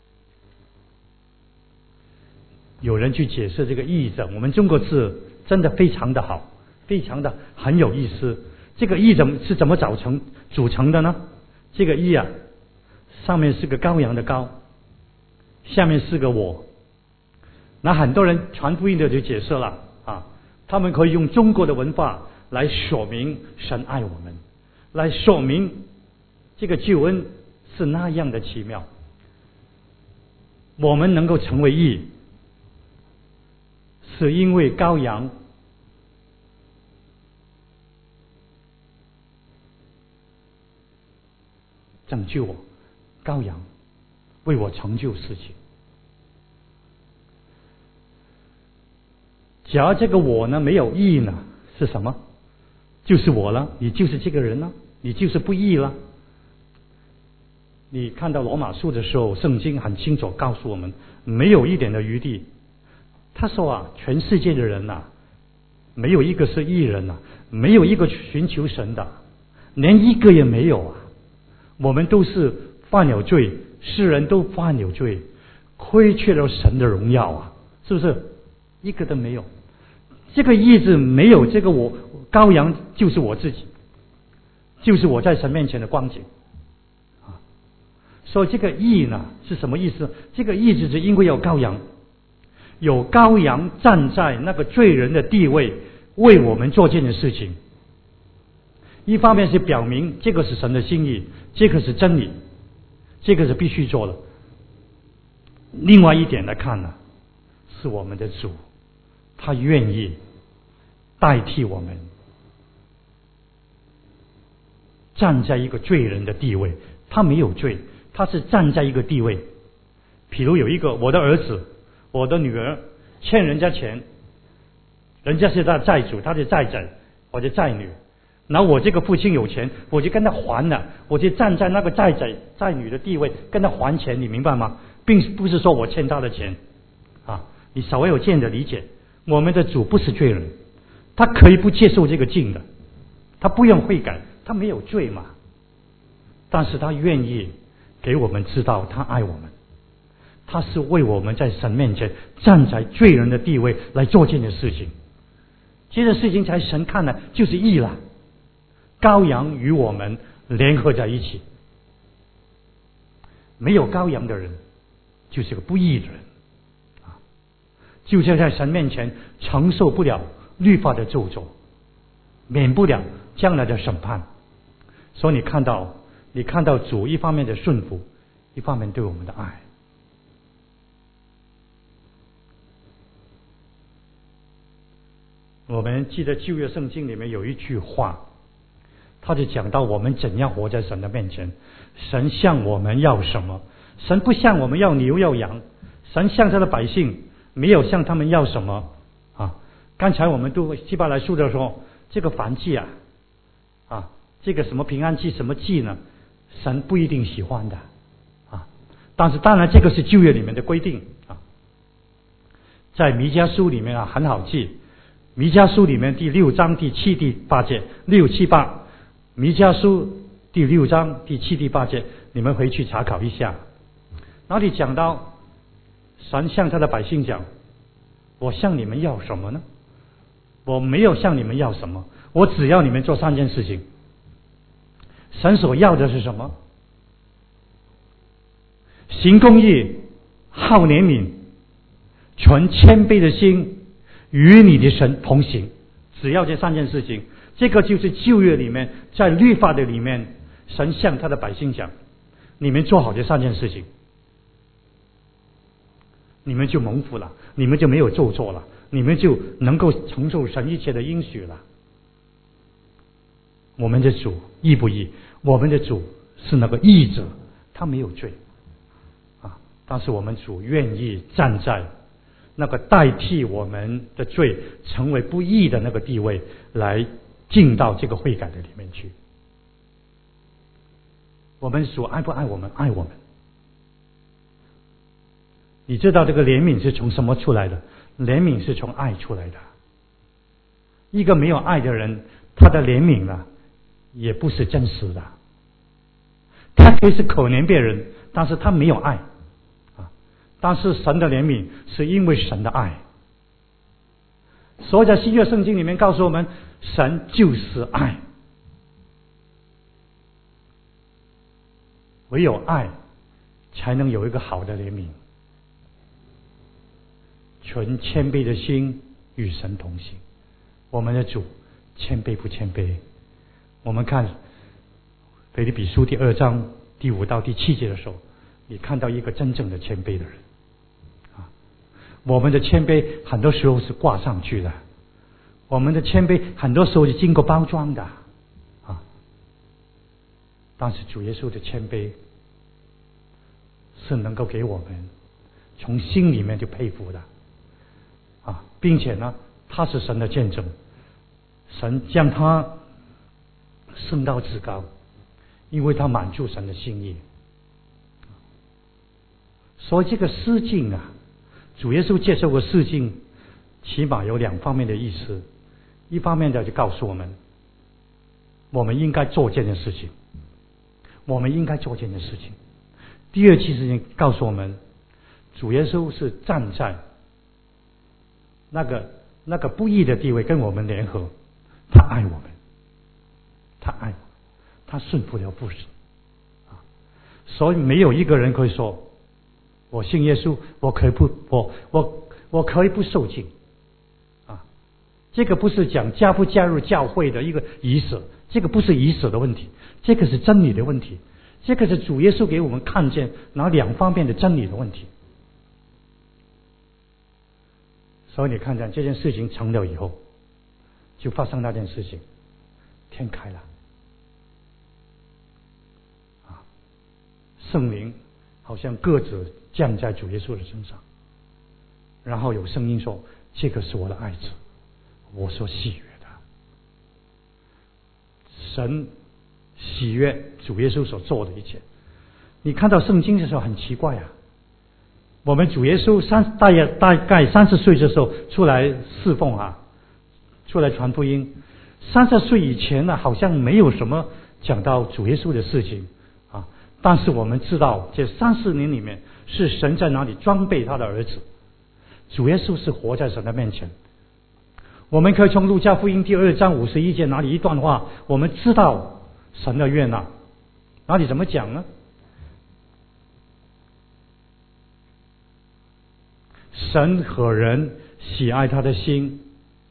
有人去解释这个义字，我们中国字真的非常的好，非常的很有意思。这个义怎么是怎么组成组成的呢？这个义啊，上面是个羔羊的羔，下面是个我。那很多人传福音的就解释了啊，他们可以用中国的文化来说明神爱我们，来说明这个救恩是那样的奇妙。我们能够成为义，是因为羔羊拯救我，羔羊为我成就事情。假如这个我呢没有义呢，是什么？就是我了，你就是这个人了，你就是不义了。你看到罗马书的时候，圣经很清楚告诉我们，没有一点的余地。他说啊，全世界的人呐、啊，没有一个是义人呐、啊，没有一个寻求神的，连一个也没有啊。我们都是犯了罪，世人都犯了罪，亏缺了神的荣耀啊，是不是？一个都没有。这个义字没有这个我，羔羊就是我自己，就是我在神面前的光景啊。所以这个义呢是什么意思？这个义字是因为有羔羊。有羔羊站在那个罪人的地位，为我们做这件事情。一方面是表明这个是神的心意，这个是真理，这个是必须做的。另外一点来看呢，是我们的主，他愿意代替我们站在一个罪人的地位。他没有罪，他是站在一个地位。譬如有一个我的儿子，我的女儿欠人家钱，人家是他的债主，他的债仔或者债女，然后我这个父亲有钱，我就跟他还了，我就站在那个债仔债女的地位跟他还钱，你明白吗？并不是说我欠他的钱啊，你稍微有这样的理解。我们的主不是罪人，他可以不接受这个敬的，他不用悔改，他没有罪嘛，但是他愿意给我们知道他爱我们，他是为我们在神面前站在罪人的地位来做这件事情。这件事情在神看来就是义了，羔羊与我们联合在一起， 没有羔羊的人就是个不义的人啊，就像在神面前承受不了律法的咒诅，免不了将来的审判。所以你看到你看到主一方面的顺服，一方面对我们的爱。我们记得旧约圣经里面有一句话，他就讲到我们怎样活在神的面前。神向我们要什么？神不向我们要牛要羊，神向他的百姓没有向他们要什么啊。刚才我们读希伯来书的时候，这个燔祭啊啊，这个什么平安祭什么祭呢，神不一定喜欢的啊。但是当然这个是旧约里面的规定啊，在弥迦书里面啊很好记。弥迦书里面第六章第七第八节，六七八，弥迦书第六章第七第八节，你们回去查考一下。那里讲到神向他的百姓讲，我向你们要什么呢？我没有向你们要什么，我只要你们做三件事情。神所要的是什么？行公义，好怜悯，存谦卑的心，与你的神同行。只要这三件事情，这个就是旧约里面在律法的里面，神向他的百姓讲，你们做好这三件事情，你们就蒙福了，你们就没有咒詛了，你们就能够承受神一切的应许了。我们的主义不义？我们的主是那个义者，他没有罪啊，但是我们主愿意站在那个代替我们的罪成为不义的那个地位，来进到这个悔改的里面去。我们主爱不爱我们？爱我们。你知道这个怜悯是从什么出来的？怜悯是从爱出来的。一个没有爱的人，他的怜悯呢，也不是真实的。他可以是可怜别人，但是他没有爱。但是神的怜悯是因为神的爱，所以在新约圣经里面告诉我们，神就是爱，唯有爱才能有一个好的怜悯，存谦卑的心与神同行。我们的主谦卑不谦卑？我们看腓立比书第二章第五到第七节的时候，你看到一个真正的谦卑的人。我们的谦卑很多时候是挂上去的，我们的谦卑很多时候是经过包装的啊。但是主耶稣的谦卑是能够给我们从心里面就佩服的啊，并且呢，他是神的见证，神将他升到至高，因为他满足神的心意。所以这个诗经啊，主耶稣接受过释经，起码有两方面的意思。一方面的就告诉我们，我们应该做这件事情，我们应该做这件事情。第二件事情告诉我们，主耶稣是站在那个那个不义的地位跟我们联合，他爱我们，他爱我们，他顺服了父神啊。所以没有一个人可以说，我信耶稣，我可以不我我我可以不受浸啊。这个不是讲加不加入教会的一个仪式，这个不是仪式的问题，这个是真理的问题，这个是主耶稣给我们看见那两方面的真理的问题。所以你看见这件事情成了以后，就发生那件事情，天开了啊，圣灵好像鸽子降在主耶稣的身上，然后有声音说，这个是我的爱子，我所喜悦的。神喜悦主耶稣所做的一切。你看到圣经的时候很奇怪啊，我们主耶稣三大约大概三十岁的时候出来侍奉啊，出来传福音。三十岁以前呢，好像没有什么讲到主耶稣的事情啊。但是我们知道，这三四年里面是神在哪里装备他的儿子，主耶稣是活在神的面前。我们可以从路加福音第二章五十一节哪里一段话，我们知道神的悦纳。哪里怎么讲呢？ 神和人喜爱他的心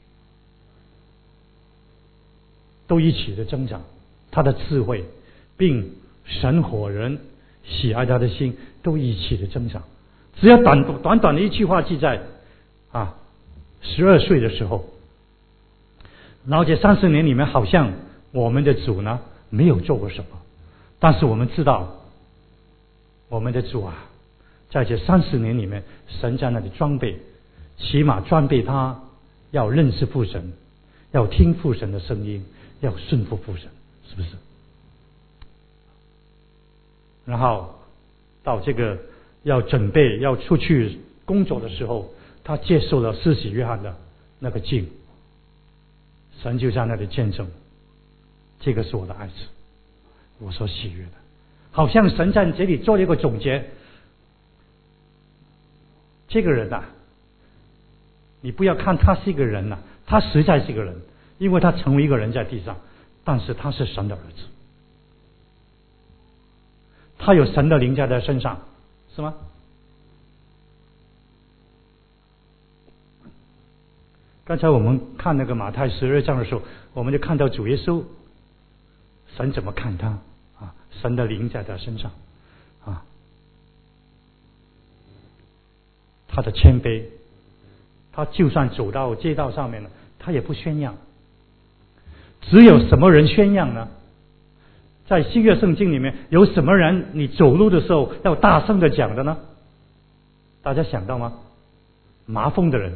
都一起的增长，他的智慧，并神和人喜爱他的心都一起的增长。只要短短短的一句话记载啊，十二岁的时候，然后这三十年里面，好像我们的主呢没有做过什么，但是我们知道我们的主啊，在这三十年里面，神在那里装备，起码装备他要认识父神，要听父神的声音，要顺服父神，是不是？然后到这个要准备要出去工作的时候，他接受了施洗约翰的那个敬，神就在那里见证，这个是我的爱子，我所喜悦的。好像神在这里做了一个总结，这个人啊，你不要看他是一个人啊，他实在是一个人，因为他成为一个人在地上，但是他是神的儿子，他有神的灵在他身上，是吗？刚才我们看那个马太十二章的时候，我们就看到主耶稣，神怎么看他啊？神的灵在他身上啊，他的谦卑，他就算走到街道上面了，他也不宣扬。只有什么人宣扬呢？在新约圣经里面，有什么人你走路的时候要大声的讲的呢？大家想到吗？麻风的人，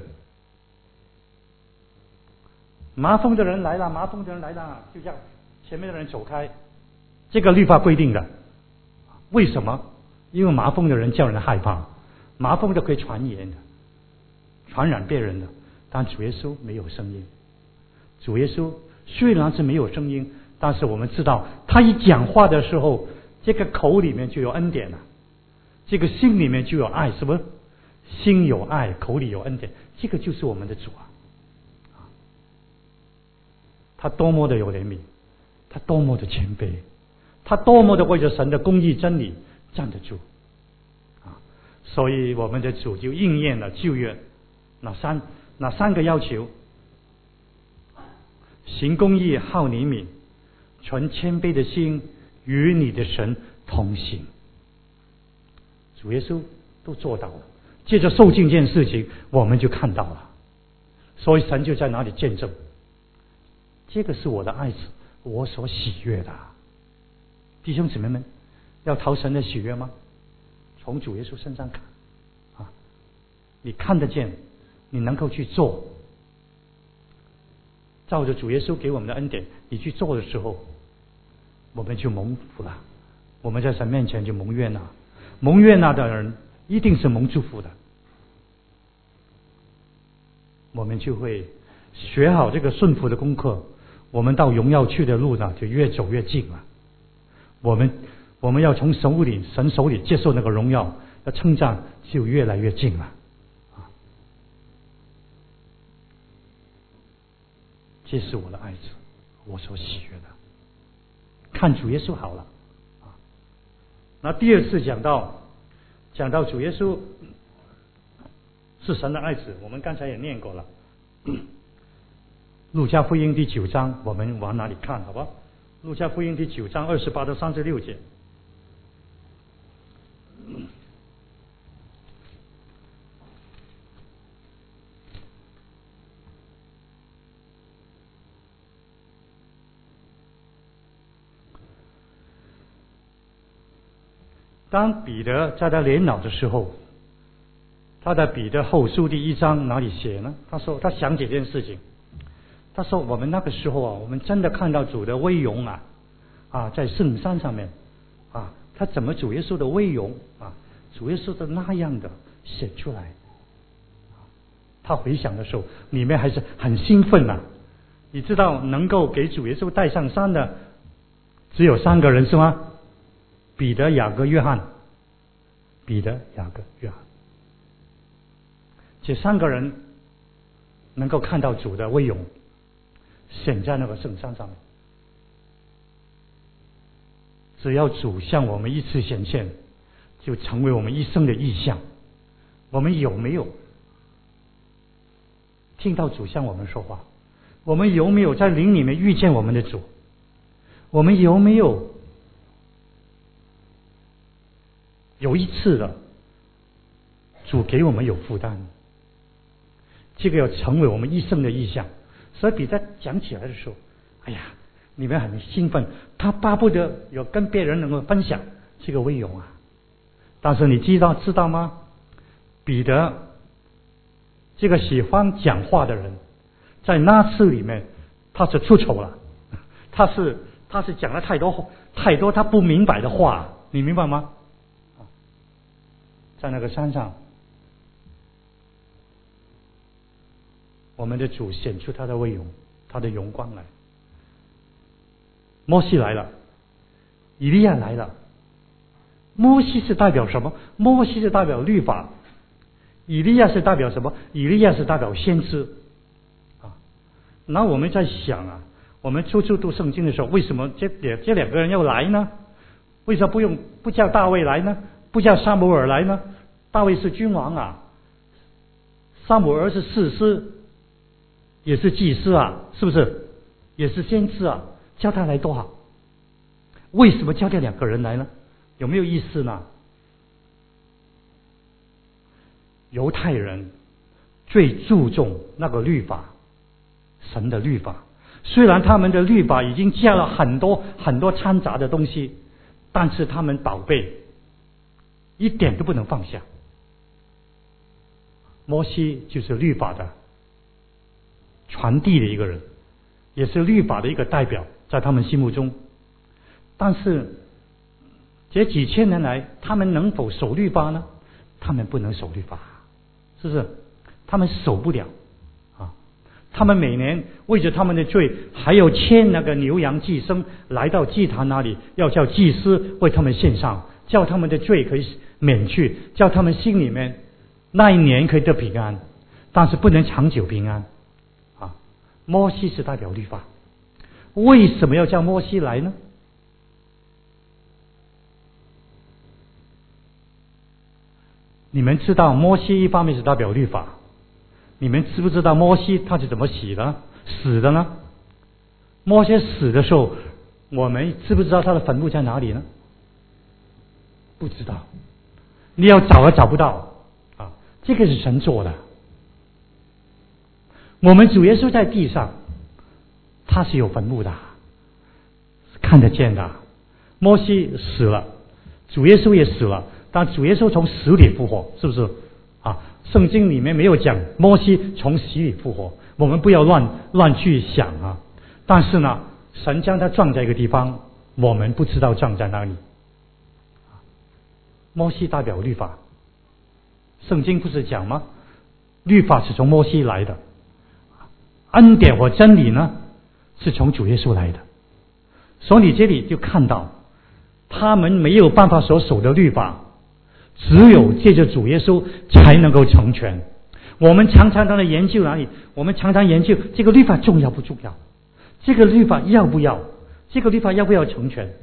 麻风的人来了，麻风的人来了，就叫前面的人走开。这个律法规定的，为什么？因为麻风的人叫人害怕，麻风都可以传言的，传染别人的。但主耶稣没有声音，主耶稣虽然是没有声音，但是我们知道他一讲话的时候，这个口里面就有恩典了，这个心里面就有爱，什么？心有爱，口里有恩典，这个就是我们的主啊！他多么的有怜悯，他多么的谦卑，他多么的为着神的公义真理站得住啊！所以我们的主就应验了旧约那三那三个要求：行公义，好怜悯，存谦卑的心，与你的神同行。主耶稣都做到了。借着受尽这件事情，我们就看到了，所以神就在那里见证，这个是我的爱子，我所喜悦的。弟兄姊妹们，要讨神的喜悦吗？从主耶稣身上看啊，你看得见，你能够去做，照着主耶稣给我们的恩典，你去做的时候，我们就蒙福了，我们在神面前就蒙悦纳，蒙悦纳的人一定是蒙祝福的，我们就会学好这个顺服的功课，我们到荣耀去的路呢就越走越近了。我们我们要从手里神手里接受那个荣耀，要称赞就越来越近了啊！这是我的爱子，我所喜悦的。看主耶稣好了啊。那第二次讲到讲到主耶稣是神的爱子，我们刚才也念过了。路加福音第九章，我们往哪里看？好吧？路加福音第九章二十八到三十六节。当彼得在他年老的时候，他在彼得后书第一章哪里写呢？他说他想起这件事情，他说我们那个时候啊，我们真的看到主的威荣啊啊，在圣山上面啊，他怎么主耶稣的威荣啊，主耶稣的那样的显出来，他回想的时候，里面还是很兴奋呐、啊。你知道能够给主耶稣带上山的只有三个人是吗？彼得、雅各、约翰。彼得、雅各、约翰，这三个人能够看到主的威荣显在那个圣山上面。只要主向我们一次显现，就成为我们一生的意象。我们有没有听到主向我们说话？我们有没有在灵里面遇见我们的主？我们有没有有一次的主给我们有负担？这个要成为我们一生的意向。所以彼得讲起来的时候，哎呀，你们很兴奋，他巴不得有跟别人能够分享这个威荣啊。但是你知道知道吗？彼得这个喜欢讲话的人，在那次里面他是出丑了，他是他是讲了太多太多他不明白的话，你明白吗？在那个山上，我们的主显出他的威荣，他的荣光来。摩西来了，以利亚来了。摩西是代表什么？摩西是代表律法，以利亚是代表什么？以利亚是代表先知啊。那我们在想啊，我们初初读圣经的时候，为什么这这两个人要来呢？为什么不用不叫大卫来呢？不叫撒母耳来呢？大卫是君王啊，撒母耳是士师，也是祭司啊，是不是？也是先知啊，叫他来多好。为什么叫这两个人来呢？有没有意思呢？犹太人最注重那个律法，神的律法。虽然他们的律法已经加了很多很多掺杂的东西，但是他们宝贝一点都不能放下。摩西就是律法的传递的一个人，也是律法的一个代表，在他们心目中。但是这几千年来，他们能否守律法呢？他们不能守律法，是不是？他们守不了啊！他们每年为着他们的罪，还要牵那个牛羊祭牲来到祭坛那里，要叫祭司为他们献上，叫他们的罪可以免去，叫他们心里面那一年可以得平安，但是不能长久平安啊！摩西是代表律法，为什么要叫摩西来呢？你们知道摩西一方面是代表律法，你们知不知道摩西他是怎么死的死的呢？摩西死的时候，我们知不知道他的坟墓在哪里呢？不知道，你要找也找不到啊！这个是神做的。我们主耶稣在地上，他是有坟墓的，看得见的。摩西死了，主耶稣也死了。但主耶稣从死里复活，是不是啊？圣经里面没有讲摩西从死里复活，我们不要乱乱去想啊。但是呢，神将他葬在一个地方，我们不知道葬在哪里。摩西代表律法，圣经不是讲吗？律法是从摩西来的，恩典和真理呢是从主耶稣来的。所以你这里就看到，他们没有办法所守的律法，只有借着主耶稣才能够成全。我们常常在研究哪里？我们常常研究这个律法重要不重要？这个律法要不要？这个律法要不要成全？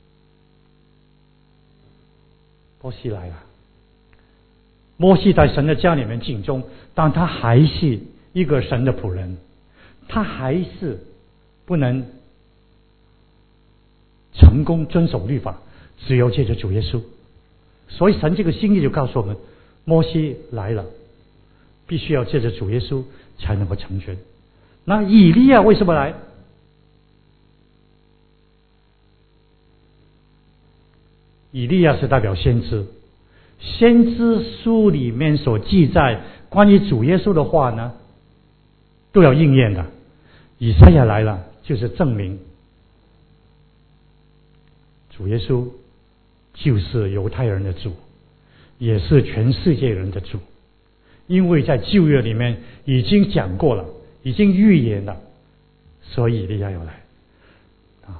摩西来了，摩西在神的家里面尽忠，但他还是一个神的仆人，他还是不能成功遵守律法，只有借着主耶稣。所以神这个心意就告诉我们，摩西来了，必须要借着主耶稣才能够成全。那以利亚为什么来？以利亚是代表先知，先知书里面所记载关于主耶稣的话呢，都要应验的。以赛亚来了，就是证明主耶稣就是犹太人的主，也是全世界人的主，因为在旧约里面已经讲过了，已经预言了，所以以利亚要来啊。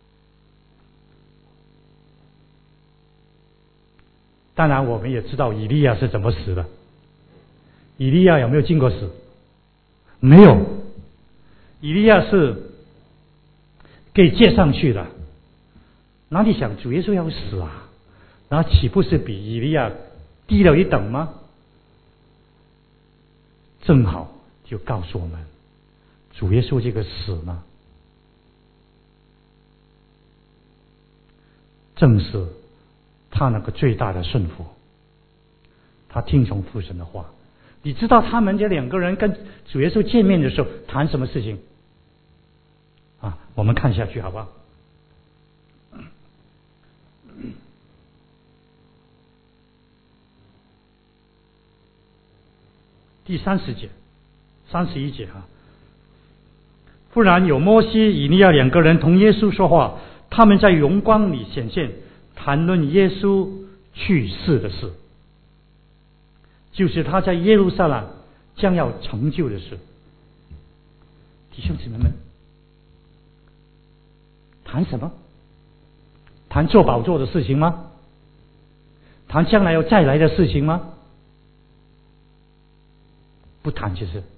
当然我们也知道以利亚是怎么死的。以利亚有没有经过死？没有，以利亚是给接上去的。那你想主耶稣要死啊，那岂不是比以利亚低了一等吗？正好就告诉我们，主耶稣这个死呢，正是他那个最大的顺服，他听从父神的话。你知道他们这两个人跟主耶稣见面的时候谈什么事情啊？我们看下去好不好？第三十节、三十一节啊。忽然有摩西、以利亚两个人同耶稣说话，他们在荣光里显现，谈论耶稣去世的事，就是他在耶路撒冷将要成就的事。弟兄姊妹们，谈什么？谈做宝座的事情吗？谈将来要再来的事情吗？不谈，其实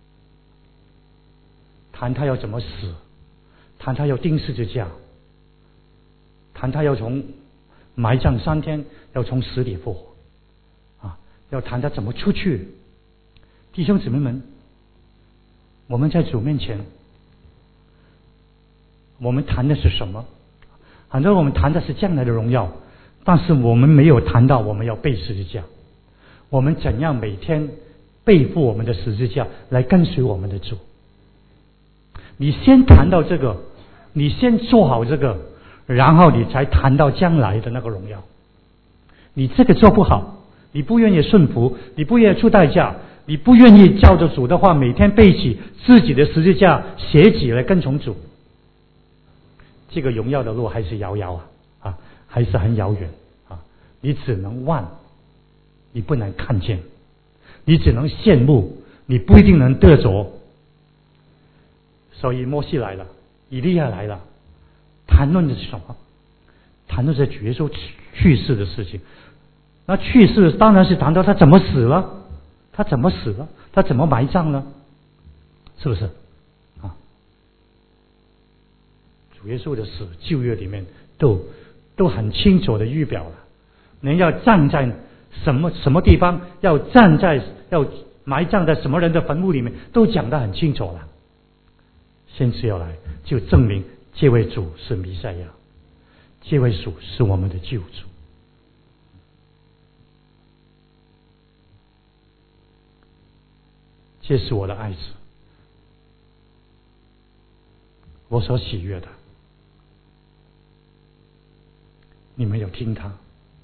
谈他要怎么死，谈他要钉十字架，谈他要从埋葬三天，要从死里复活啊！要谈他怎么出去。弟兄姊妹们，我们在主面前，我们谈的是什么？很多我们谈的是将来的荣耀，但是我们没有谈到我们要背十字架，我们怎样每天背负我们的十字架来跟随我们的主。你先谈到这个，你先做好这个，然后你才谈到将来的那个荣耀。你这个做不好，你不愿意顺服，你不愿意出代价，你不愿意照着主的话每天背起自己的十字架写起来跟从主，这个荣耀的路还是遥遥啊啊，还是很遥远啊！你只能望，你不能看见。你只能羡慕，你不一定能得着。所以摩西来了，以利亚来了，谈论的是什么？谈论是主耶稣去世的事情。那去世当然是谈到他怎么死了，他怎么死了，他怎么埋葬了，是不是啊？主耶稣的死，旧约里面都都很清楚的预表了，人要站在什么什么地方，要站在要埋葬在什么人的坟墓里面，都讲得很清楚了。先知要来，就证明这位主是弥赛亚，这位主是我们的救主。这是我的爱子，我所喜悦的。你们有听他？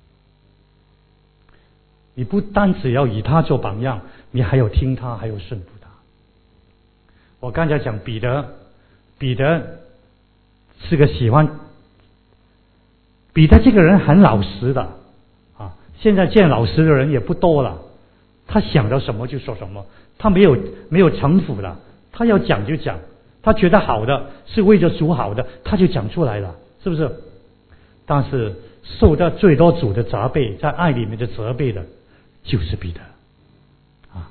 你不单只要以他做榜样，你还有听他，还有顺服他。我刚才讲彼得，彼得是个喜欢，彼得这个人很老实的啊。现在见老实的人也不多了，他想到什么就说什么，他没有没有城府的，他要讲就讲，他觉得好的是为着主好的，他就讲出来了，是不是？但是受到最多主的责备，在爱里面的责备的就是彼得啊。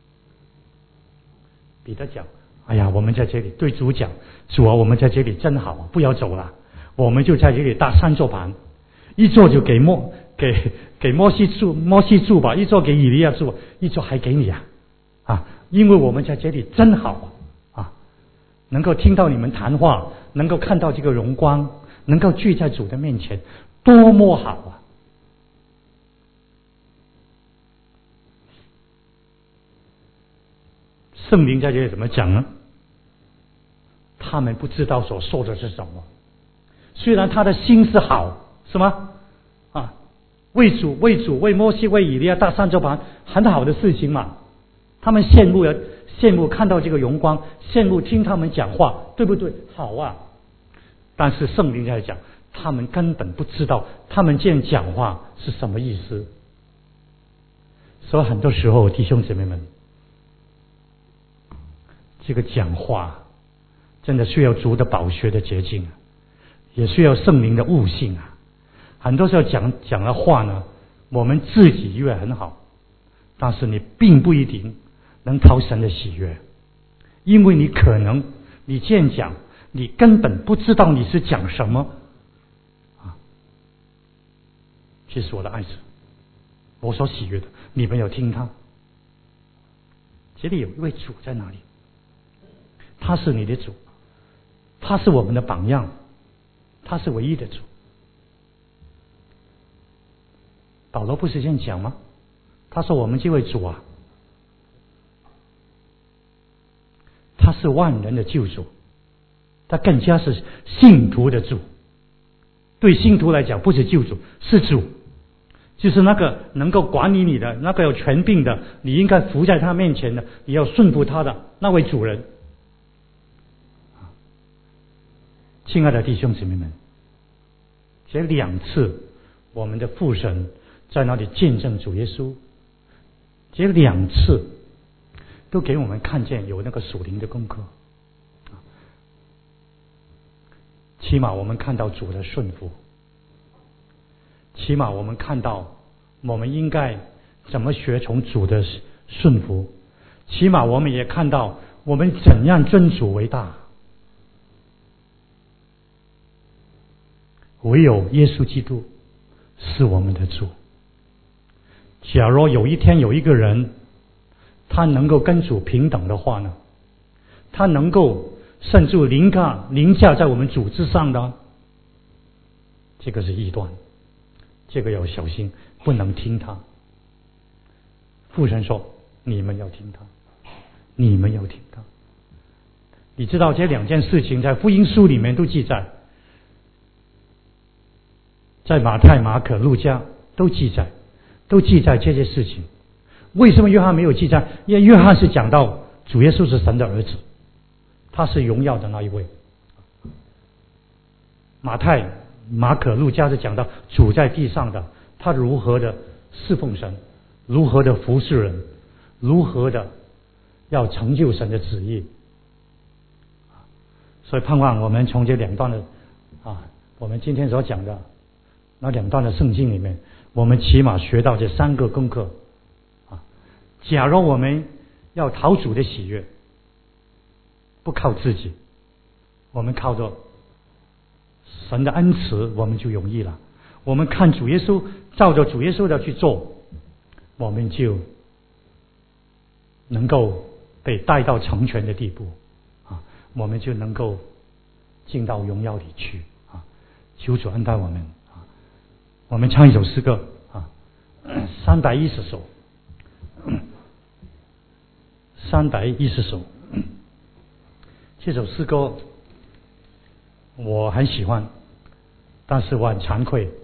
彼得讲，哎呀，我们在这里对主讲，主啊，我们在这里真好，不要走了，我们就在这里搭三座盘，一座就给摩给给摩西住，摩西住吧，一座给以利亚住，一座还给你啊啊，因为我们在这里真好啊，能够听到你们谈话，能够看到这个荣光，能够聚在主的面前，多么好啊！圣灵在这里怎么讲呢？他们不知道所说的是什么。虽然他的心是好，是吗？啊，为主、为主、为摩西、为以利亚搭三座盘，很好的事情嘛。他们羡慕了，羡慕看到这个荣光，羡慕听他们讲话，对不对？好啊。但是圣灵在讲，他们根本不知道他们这样讲话是什么意思。所以很多时候，弟兄姊妹们，这个讲话真的需要主的宝血的洁净，也需要圣灵的悟性啊。很多时候讲讲的话呢，我们自己以为很好，但是你并不一定能讨神的喜悦，因为你可能你这样讲，你根本不知道你是讲什么啊。这是我的爱子，我所喜悦的，你们有听他。 这里有一位主在哪里？他是你的主，他是我们的榜样，他是唯一的主。保罗不是这样讲吗？他说我们这位主啊，他是万人的救主，他更加是信徒的主。对信徒来讲，不是救主，是主，就是那个能够管理你的，那个有权柄的，你应该服在他面前的，你要顺服他的那位主人。亲爱的弟兄姊妹们，这两次我们的父神在那里见证主耶稣，这两次都给我们看见有那个属灵的功课。起码我们看到主的顺服，起码我们看到我们应该怎么学从主的顺服，起码我们也看到我们怎样尊主为大。唯有耶稣基督是我们的主。假如有一天有一个人他能够跟主平等的话呢，他能够甚至凌驾凌驾在我们主之上的，这个是异端，这个要小心，不能听他。父神说你们要听他，你们要听他。你知道这两件事情在福音书里面都记载，在马太、马可、路加都记载，都记载这些事情。为什么约翰没有记载？因为约翰是讲到主耶稣是神的儿子，他是荣耀的那一位。马太、马可、路加是讲到主在地上的，他如何的侍奉神，如何的服侍人，如何的要成就神的旨意。所以盼望我们从这两段的啊，我们今天所讲的那两段的圣经里面，我们起码学到这三个功课啊。假如我们要讨主的喜悦，不靠自己，我们靠着神的恩慈，我们就容易了。我们看主耶稣，照着主耶稣的去做，我们就能够被带到成全的地步啊，我们就能够进到荣耀里去啊。求主恩待我们啊！我们唱一首诗歌啊，三百一十首，三百一十首。这首诗歌我很喜欢，但是我很惭愧，